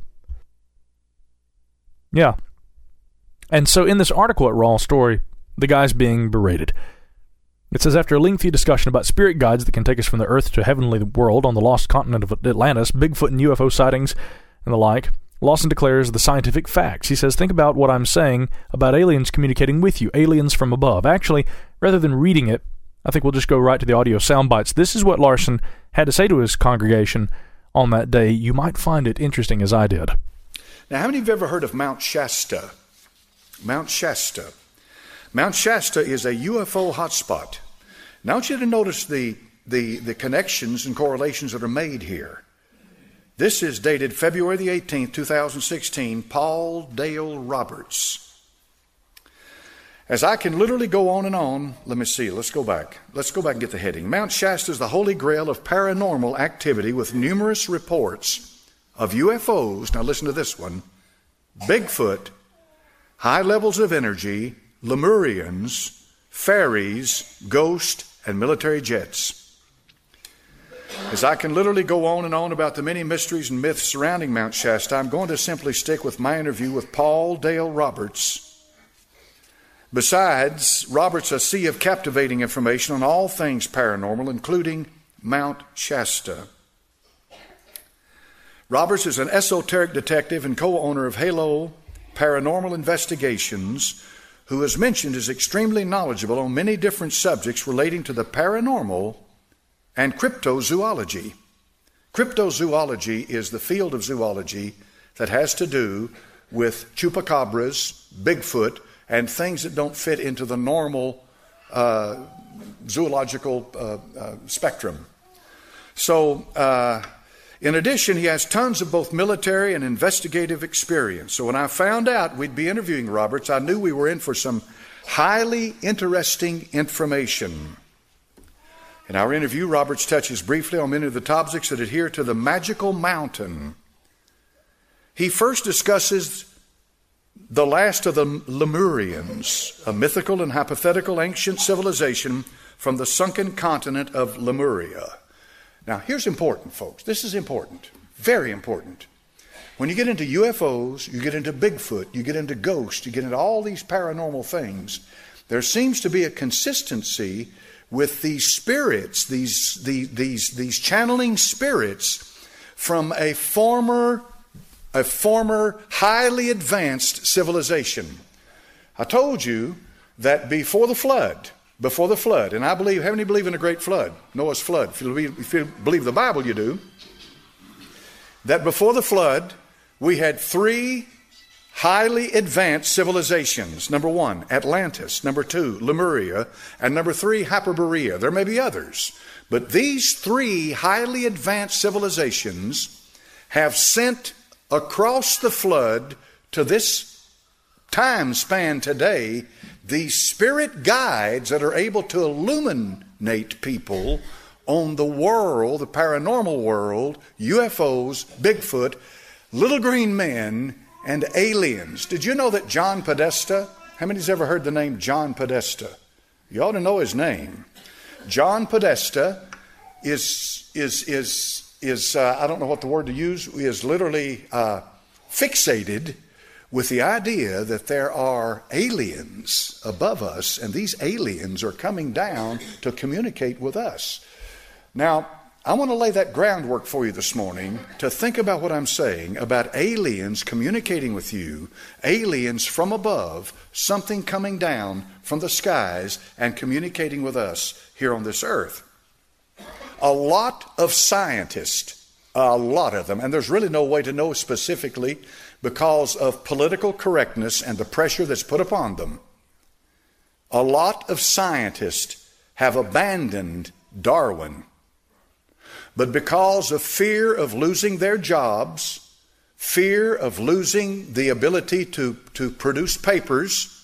A: Yeah. And so in this article at Raw Story, the guy's being berated. It says, after a lengthy discussion about spirit guides that can take us from the Earth to heavenly world on the lost continent of Atlantis, Bigfoot and UFO sightings, and the like, Lawson declares the scientific facts. He says, think about what I'm saying about aliens communicating with you, aliens from above. Actually, rather than reading it, I think we'll just go right to the audio sound bites. This is what Larson had to say to his congregation on that day. You might find it interesting as I did.
D: Now, how many of you have ever heard of Mount Shasta? Mount Shasta. Mount Shasta is a UFO hotspot. Now I want you to notice the connections and correlations that are made here. This is dated February the 18th, 2016, Paul Dale Roberts. As I can literally go on and on, let me see, let's go back. Let's go back and get the heading. Mount Shasta is the holy grail of paranormal activity with numerous reports of UFOs. Now listen to this one. Bigfoot, high levels of energy, Lemurians, fairies, ghosts, and military jets. As I can literally go on and on about the many mysteries and myths surrounding Mount Shasta, I'm going to simply stick with my interview with Paul Dale Roberts. Besides, Roberts, a sea of captivating information on all things paranormal, including Mount Shasta. Roberts is an esoteric detective and co-owner of Halo Paranormal Investigations, who is mentioned as extremely knowledgeable on many different subjects relating to the paranormal and cryptozoology. Cryptozoology is the field of zoology that has to do with chupacabras, Bigfoot, and things that don't fit into the normal zoological spectrum. So, in addition, he has tons of both military and investigative experience. So when I found out we'd be interviewing Roberts, I knew we were in for some highly interesting information. In our interview, Roberts touches briefly on many of the topics that adhere to the magical mountain. He first discusses the last of the Lemurians, a mythical and hypothetical ancient civilization from the sunken continent of Lemuria. Now, here's important, folks. This is important, very important. When you get into UFOs, you get into Bigfoot, you get into ghosts, you get into all these paranormal things, there seems to be a consistency with these spirits, these channeling spirits from a former highly advanced civilization. I told you that before the flood, and I believe, how many believe in a great flood? Noah's flood. If you believe the Bible, you do. That before the flood, we had three highly advanced civilizations. Number one, Atlantis. Number two, Lemuria. And number three, Hyperborea. There may be others. But these three highly advanced civilizations have sent across the flood to this time span today these spirit guides that are able to illuminate people on the world, the paranormal world, UFOs, Bigfoot, little green men, and aliens. Did you know that John Podesta, how many's ever heard the name John Podesta? You ought to know his name. John Podesta is I don't know what the word to use, is literally fixated with the idea that there are aliens above us, and these aliens are coming down to communicate with us. Now, I want to lay that groundwork for you this morning to think about what I'm saying about aliens communicating with you, aliens from above, something coming down from the skies and communicating with us here on this earth. A lot of scientists, a lot of them, and there's really no way to know specifically because of political correctness and the pressure that's put upon them. A lot of scientists have abandoned Darwin. But because of fear of losing their jobs, fear of losing the ability to produce papers,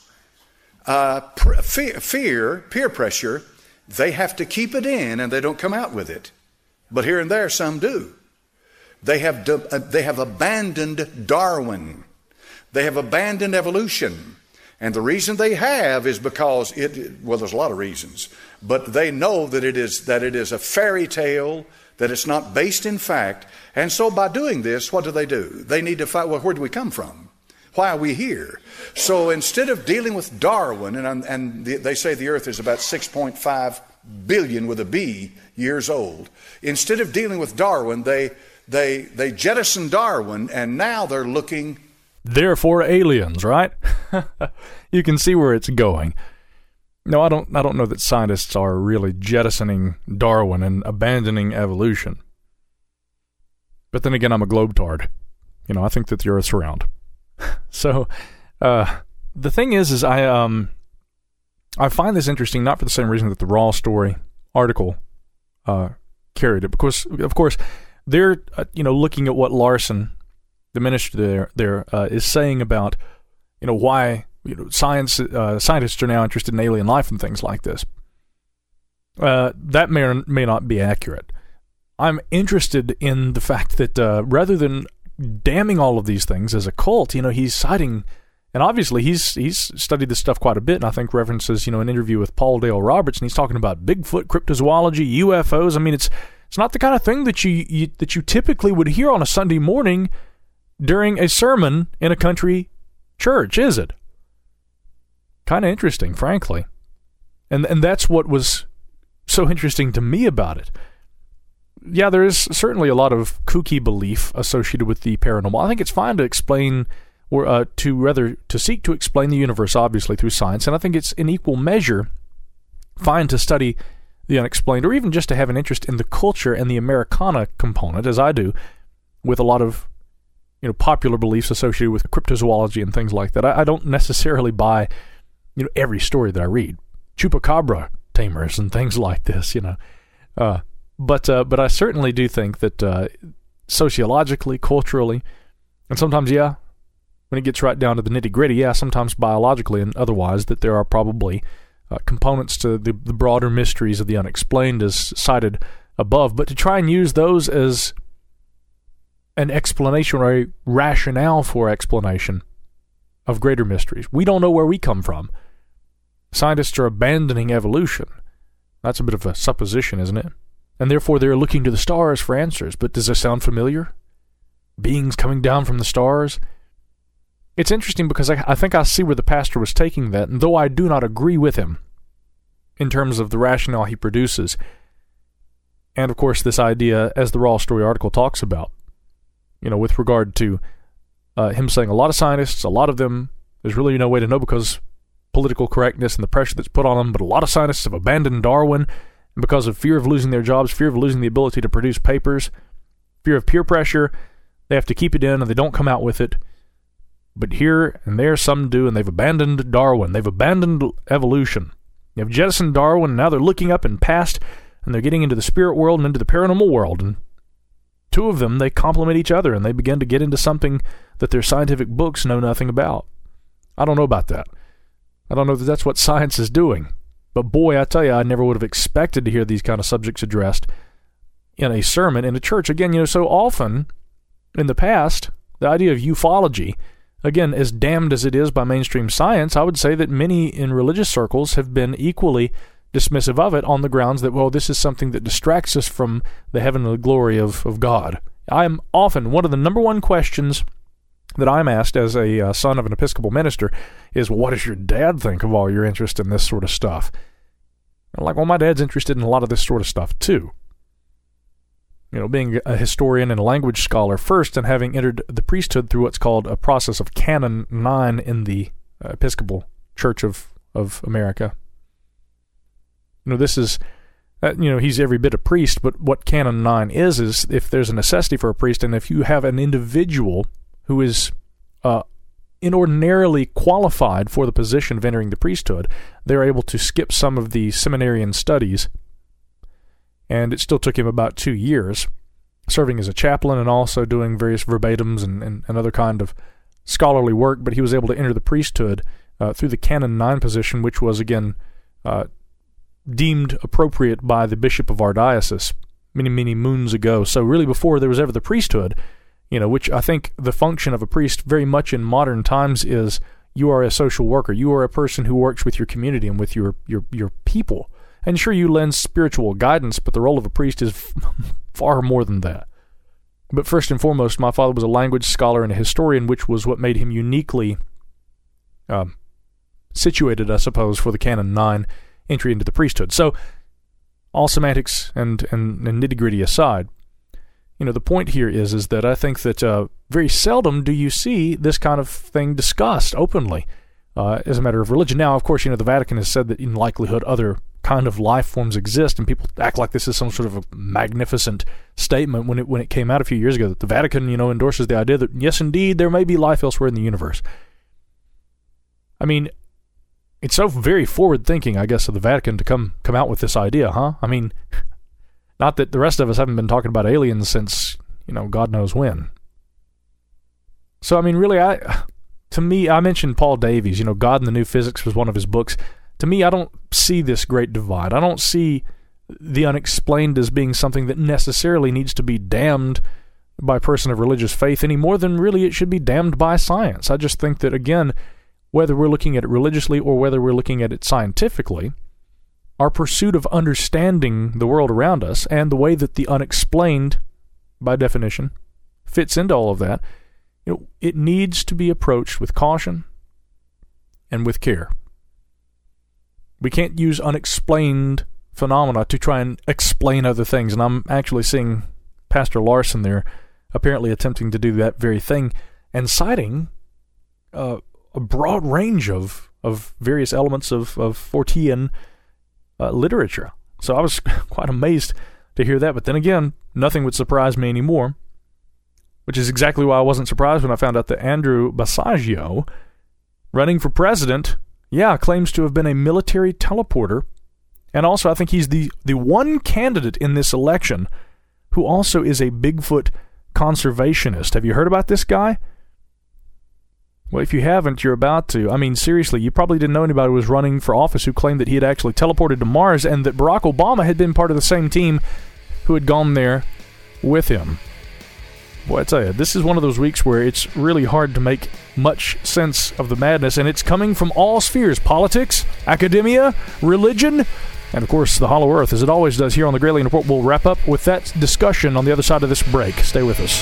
D: fear, peer pressure, they have to keep it in and they don't come out with it. But here and there, some do. They have abandoned Darwin. They have abandoned evolution. And the reason they have is because there's a lot of reasons, but they know that it is a fairy tale, that it's not based in fact. And so by doing this, what do? They need to find, well, where do we come from? Why are we here? So instead of dealing with Darwin, and they say the earth is about 6.5 billion with a B years old, instead of dealing with Darwin, they jettisoned Darwin, and now they're looking.
A: Therefore aliens, right? You can see where it's going. No, I don't know that scientists are really jettisoning Darwin and abandoning evolution. But then again, I'm a globetard. I think that the earth's round. So, the thing is I find this interesting, not for the same reason that the Raw Story article carried it, because, of course, they're looking at what Larson, the minister there is saying about why scientists are now interested in alien life and things like this. That may or may not be accurate. I'm interested in the fact that rather than damning all of these things as a cult, he's citing, and obviously he's studied this stuff quite a bit, and I think references, an interview with Paul Dale Roberts, and he's talking about Bigfoot, cryptozoology, UFOs. I mean, it's not the kind of thing that you typically would hear on a Sunday morning during a sermon in a country church, is it? Kind of interesting, frankly. And that's what was so interesting to me about it. Yeah, there is certainly a lot of kooky belief associated with the paranormal. I think it's fine to explain, or to seek to explain the universe, obviously, through science, and I think it's in equal measure fine to study the unexplained, or even just to have an interest in the culture and the Americana component, as I do, with a lot of popular beliefs associated with cryptozoology and things like that. I don't necessarily buy every story that I read, chupacabra tamers and things like this, But I certainly do think that sociologically, culturally, and sometimes, when it gets right down to the nitty-gritty, sometimes biologically and otherwise, that there are probably components to the broader mysteries of the unexplained as cited above. But to try and use those as an explanation or a rationale for explanation of greater mysteries. We don't know where we come from. Scientists are abandoning evolution. That's a bit of a supposition, isn't it? And therefore they're looking to the stars for answers. But does this sound familiar? Beings coming down from the stars? It's interesting because I think I see where the pastor was taking that, and though I do not agree with him in terms of the rationale he produces, and of course this idea, as the Raw Story article talks about, with regard to him saying a lot of scientists, a lot of them, there's really no way to know because political correctness and the pressure that's put on them, but a lot of scientists have abandoned Darwin because of fear of losing their jobs, fear of losing the ability to produce papers, fear of peer pressure. They have to keep it in and they don't come out with it. But here and there some do, and they've abandoned Darwin. They've abandoned evolution. They've jettisoned Darwin, and now they're looking up and past, and they're getting into the spirit world and into the paranormal world. And two of them, they complement each other, and they begin to get into something that their scientific books know nothing about. I don't know about that. I don't know that that's what science is doing. But boy, I tell you, I never would have expected to hear these kind of subjects addressed in a sermon in a church. Again, so often in the past, the idea of ufology, again, as damned as it is by mainstream science, I would say that many in religious circles have been equally dismissive of it on the grounds that, well, this is something that distracts us from the heavenly glory of God. I am often, one of the number one questions that I'm asked as a son of an Episcopal minister is, what does your dad think of all your interest in this sort of stuff? I'm like, well, my dad's interested in a lot of this sort of stuff too. Being a historian and a language scholar first, and having entered the priesthood through what's called a process of Canon 9 in the Episcopal Church of America. This is, he's every bit a priest, but what Canon 9 is if there's a necessity for a priest, and if you have an individual who is inordinarily qualified for the position of entering the priesthood, they're able to skip some of the seminarian studies. And it still took him about 2 years, serving as a chaplain and also doing various verbatims and other kind of scholarly work, but he was able to enter the priesthood through the Canon 9 position, which was, again, deemed appropriate by the bishop of our diocese many, many moons ago. So really before there was ever the priesthood, which I think the function of a priest very much in modern times is, you are a social worker. You are a person who works with your community and with your people. And sure, you lend spiritual guidance, but the role of a priest is far more than that. But first and foremost, my father was a language scholar and a historian, which was what made him uniquely situated, I suppose, for the Canon 9 entry into the priesthood. So, all semantics and nitty-gritty aside, the point here is that I think that very seldom do you see this kind of thing discussed openly as a matter of religion. Now, of course, the Vatican has said that in likelihood other kind of life forms exist, and people act like this is some sort of a magnificent statement when it came out a few years ago that the Vatican, endorses the idea that, yes, indeed, there may be life elsewhere in the universe. I mean, it's so very forward-thinking, I guess, of the Vatican to come out with this idea, huh? I mean, not that the rest of us haven't been talking about aliens since, God knows when. So, I mean, really, to me, I mentioned Paul Davies, God and the New Physics was one of his books. To me, I don't see this great divide. I don't see the unexplained as being something that necessarily needs to be damned by a person of religious faith any more than really it should be damned by science. I just think that, again, whether we're looking at it religiously or whether we're looking at it scientifically, our pursuit of understanding the world around us and the way that the unexplained, by definition, fits into all of that, it needs to be approached with caution and with care. We can't use unexplained phenomena to try and explain other things, and I'm actually seeing Pastor Larson there apparently attempting to do that very thing and citing a broad range of various elements of Fortean literature. So I was quite amazed to hear that, but then again, nothing would surprise me anymore, which is exactly why I wasn't surprised when I found out that Andrew Basiago, running for president, claims to have been a military teleporter, and also I think he's the one candidate in this election who also is a Bigfoot conservationist. Have you heard about this guy? Well, if you haven't, you're about to. I mean, seriously, you probably didn't know anybody who was running for office who claimed that he had actually teleported to Mars and that Barack Obama had been part of the same team who had gone there with him. Boy, I tell you, this is one of those weeks where it's really hard to make much sense of the madness, and it's coming from all spheres: politics, academia, religion, and of course the Hollow Earth, as it always does here on the Gralien Report. We'll wrap up with that discussion on the other side of this break. Stay with us.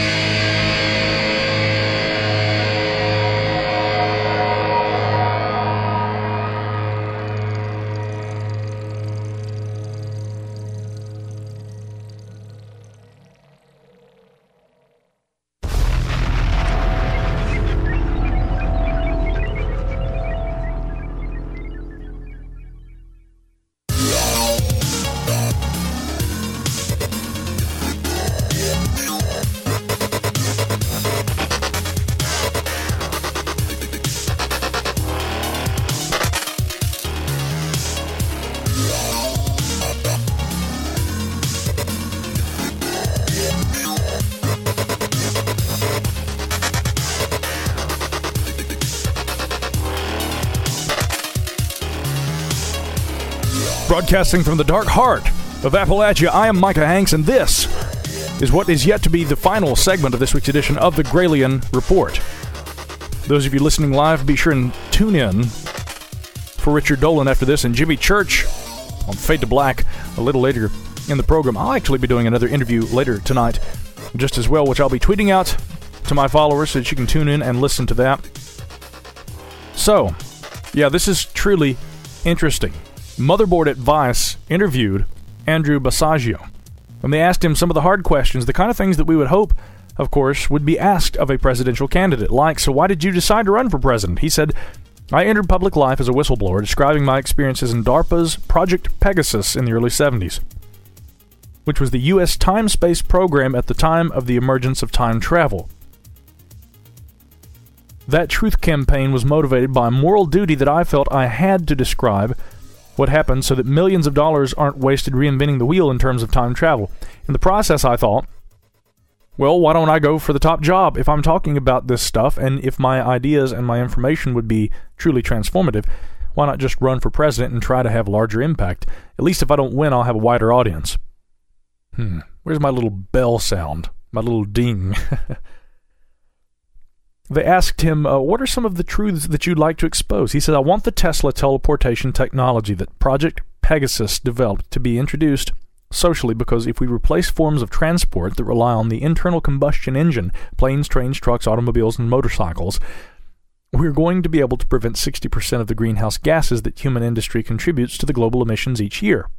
A: Broadcasting from the dark heart of Appalachia, I am Micah Hanks, and this is what is yet to be the final segment of this week's edition of the Gralien Report. Those of you listening live, be sure and tune in for Richard Dolan after this, and Jimmy Church on Fade to Black a little later in the program. I'll actually be doing another interview later tonight just as well, which I'll be tweeting out to my followers so that you can tune in and listen to that. So, this is truly interesting. Motherboard at Vice interviewed Andrew Basiago, and they asked him some of the hard questions, the kind of things that we would hope, of course, would be asked of a presidential candidate, like, so why did you decide to run for president? He said, I entered public life as a whistleblower, describing my experiences in DARPA's Project Pegasus in the early 70s, which was the U.S. time-space program at the time of the emergence of time travel. That truth campaign was motivated by a moral duty that I felt I had to describe what happened so that millions of dollars aren't wasted reinventing the wheel in terms of time travel. In the process, I thought, well, why don't I go for the top job? If I'm talking about this stuff, and if my ideas and my information would be truly transformative, why not just run for president and try to have larger impact? At least if I don't win, I'll have a wider audience. Where's my little bell sound? My little ding. They asked him, what are some of the truths that you'd like to expose? He said, I want the Tesla teleportation technology that Project Pegasus developed to be introduced socially, because if we replace forms of transport that rely on the internal combustion engine, planes, trains, trucks, automobiles, and motorcycles, we're going to be able to prevent 60% of the greenhouse gases that human industry contributes to the global emissions each year.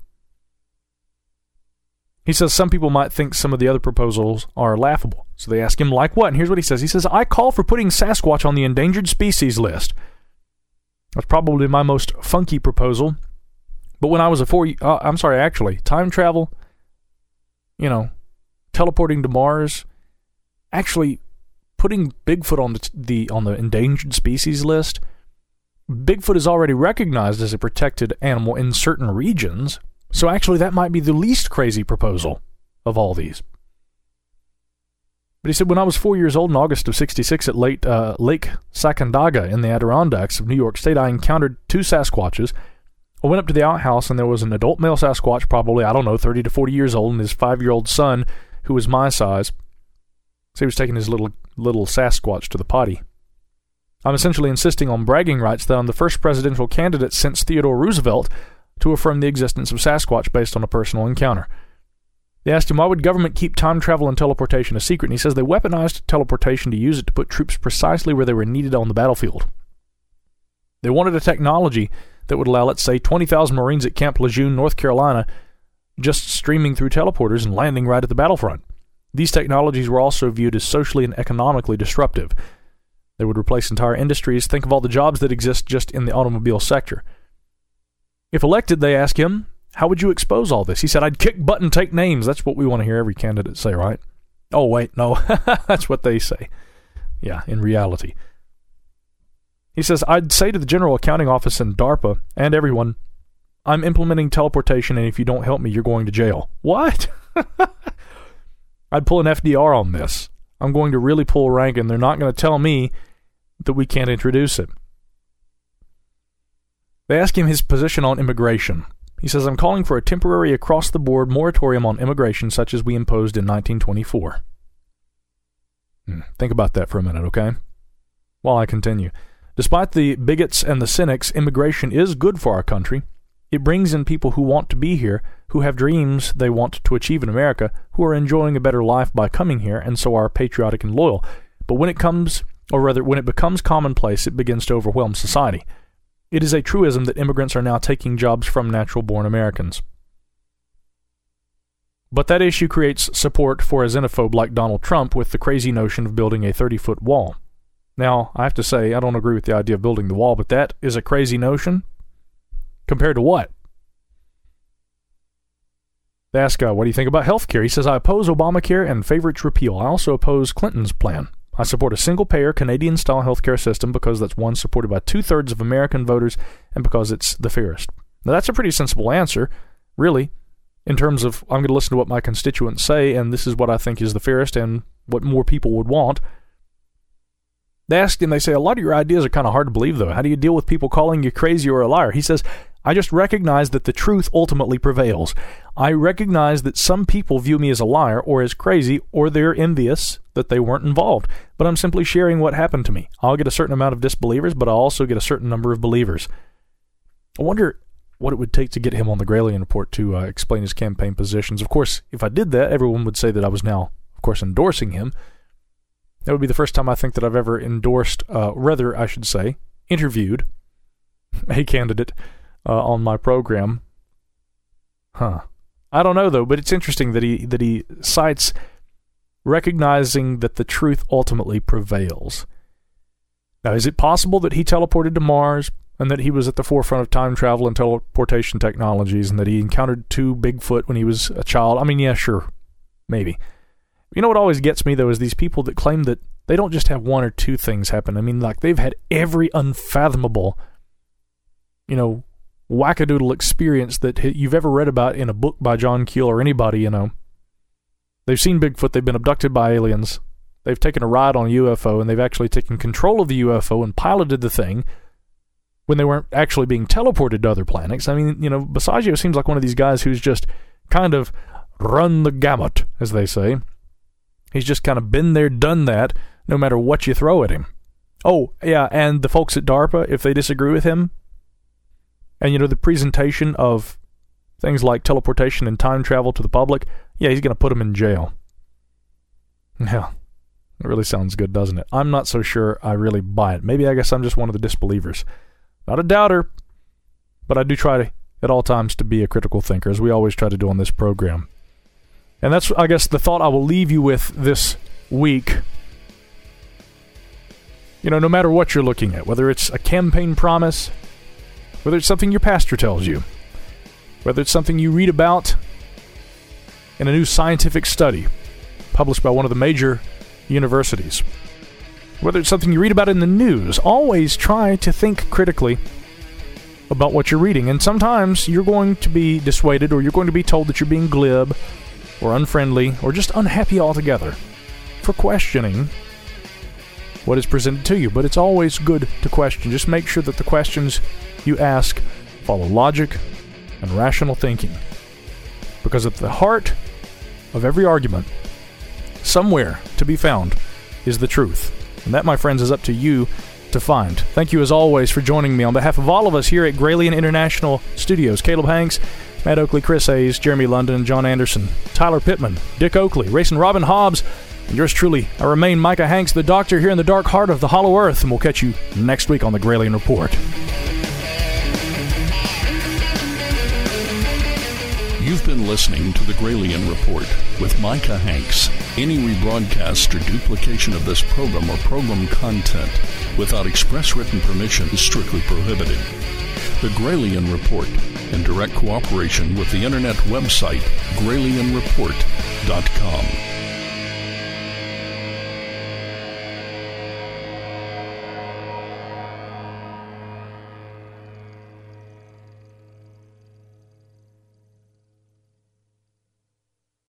A: He says some people might think some of the other proposals are laughable. So they ask him, like what? And here's what he says. He says, I call for putting Sasquatch on the endangered species list. That's probably my most funky proposal. But when I was time travel, teleporting to Mars, actually putting Bigfoot on the endangered species list. Bigfoot is already recognized as a protected animal in certain regions, so actually that might be the least crazy proposal of all these. But he said, when I was 4 years old in August of 1966 at Lake Sacandaga in the Adirondacks of New York State, I encountered 2 Sasquatches. I went up to the outhouse, and there was an adult male Sasquatch, probably, 30 to 40 years old, and his 5-year-old son, who was my size. So he was taking his little Sasquatch to the potty. I'm essentially insisting on bragging rights that I'm the first presidential candidate since Theodore Roosevelt to affirm the existence of Sasquatch based on a personal encounter. They asked him, why would government keep time travel and teleportation a secret? And he says they weaponized teleportation to use it to put troops precisely where they were needed on the battlefield. They wanted a technology that would allow, let's say, 20,000 Marines at Camp Lejeune, North Carolina, just streaming through teleporters and landing right at the battlefront. These technologies were also viewed as socially and economically disruptive. They would replace entire industries. Think of all the jobs that exist just in the automobile sector. If elected, they asked him, how would you expose all this? He said, I'd kick butt and take names. That's what we want to hear every candidate say, right? Oh, wait, no. That's what they say. Yeah, in reality. He says, I'd say to the General Accounting Office and DARPA and everyone, I'm implementing teleportation, and if you don't help me, you're going to jail. What? I'd pull an FDR on this. I'm going to really pull rank, and they're not going to tell me that we can't introduce it. They ask him his position on immigration. He says, I'm calling for a temporary across-the-board moratorium on immigration such as we imposed in 1924. Think about that for a minute, okay? While I continue. Despite the bigots and the cynics, immigration is good for our country. It brings in people who want to be here, who have dreams they want to achieve in America, who are enjoying a better life by coming here, and so are patriotic and loyal. But when it becomes commonplace, it begins to overwhelm society. It is a truism that immigrants are now taking jobs from natural-born Americans. But that issue creates support for a xenophobe like Donald Trump with the crazy notion of building a 30-foot wall. Now, I have to say, I don't agree with the idea of building the wall, but that is a crazy notion. Compared to what? They ask, what do you think about health care? He says, I oppose Obamacare and favor its repeal. I also oppose Clinton's plan. I support a single-payer, Canadian-style healthcare system because that's one supported by 2/3 of American voters and because it's the fairest. Now, that's a pretty sensible answer, really, in terms of I'm going to listen to what my constituents say, and this is what I think is the fairest and what more people would want. They asked him, they say, a lot of your ideas are kind of hard to believe, though. How do you deal with people calling you crazy or a liar? He says, I just recognize that the truth ultimately prevails. I recognize that some people view me as a liar or as crazy, or they're envious that they weren't involved. But I'm simply sharing what happened to me. I'll get a certain amount of disbelievers, but I'll also get a certain number of believers. I wonder what it would take to get him on the Gralien Report to explain his campaign positions. Of course, if I did that, everyone would say that I was now, of course, endorsing him. That would be the first time I think that I've ever endorsed, interviewed a candidate on my program. I don't know, though, but it's interesting that he cites recognizing that the truth ultimately prevails. Now, is it possible that he teleported to Mars and that he was at the forefront of time travel and teleportation technologies and that he encountered 2 Bigfoot when he was a child? I mean, yeah, sure, maybe. You know what always gets me, though, is these people that claim that they don't just have 1 or 2 things happen. I mean, like, they've had every unfathomable, wackadoodle experience that you've ever read about in a book by John Keel or anybody, They've seen Bigfoot, they've been abducted by aliens, they've taken a ride on a UFO, and they've actually taken control of the UFO and piloted the thing when they weren't actually being teleported to other planets. I mean, Basiago seems like one of these guys who's just kind of run the gamut, as they say. He's just kind of been there, done that, no matter what you throw at him. Oh, yeah, and the folks at DARPA, if they disagree with him, and, the presentation of things like teleportation and time travel to the public, yeah, he's going to put them in jail. Yeah, it really sounds good, doesn't it? I'm not so sure I really buy it. Maybe I guess I'm just one of the disbelievers. Not a doubter, but I do try to, at all times, to be a critical thinker, as we always try to do on this program. And that's, I guess, the thought I will leave you with this week. No matter what you're looking at, whether it's a campaign promise, whether it's something your pastor tells you, whether it's something you read about in a new scientific study published by one of the major universities, whether it's something you read about in the news, always try to think critically about what you're reading. And sometimes you're going to be dissuaded, or you're going to be told that you're being glib or unfriendly or just unhappy altogether for questioning what is presented to you. But it's always good to question. Just make sure that the questions you ask follow logic and rational thinking. Because at the heart of every argument, somewhere to be found, is the truth. And that, my friends, is up to you to find. Thank you as always for joining me on behalf of all of us here at Gralien International Studios. Caleb Hanks, Matt Oakley, Chris Hayes, Jeremy London, John Anderson, Tyler Pittman, Dick Oakley, Racing Robin Hobbs, and yours truly, I remain Micah Hanks, the Doctor, here in the dark heart of the Hollow Earth, and we'll catch you next week on the Gralien Report.
C: You've been listening to the Gralien Report with Micah Hanks. Any rebroadcast or duplication of this program or program content without express written permission is strictly prohibited. The Gralien Report, in direct cooperation with the internet website GralienReport.com.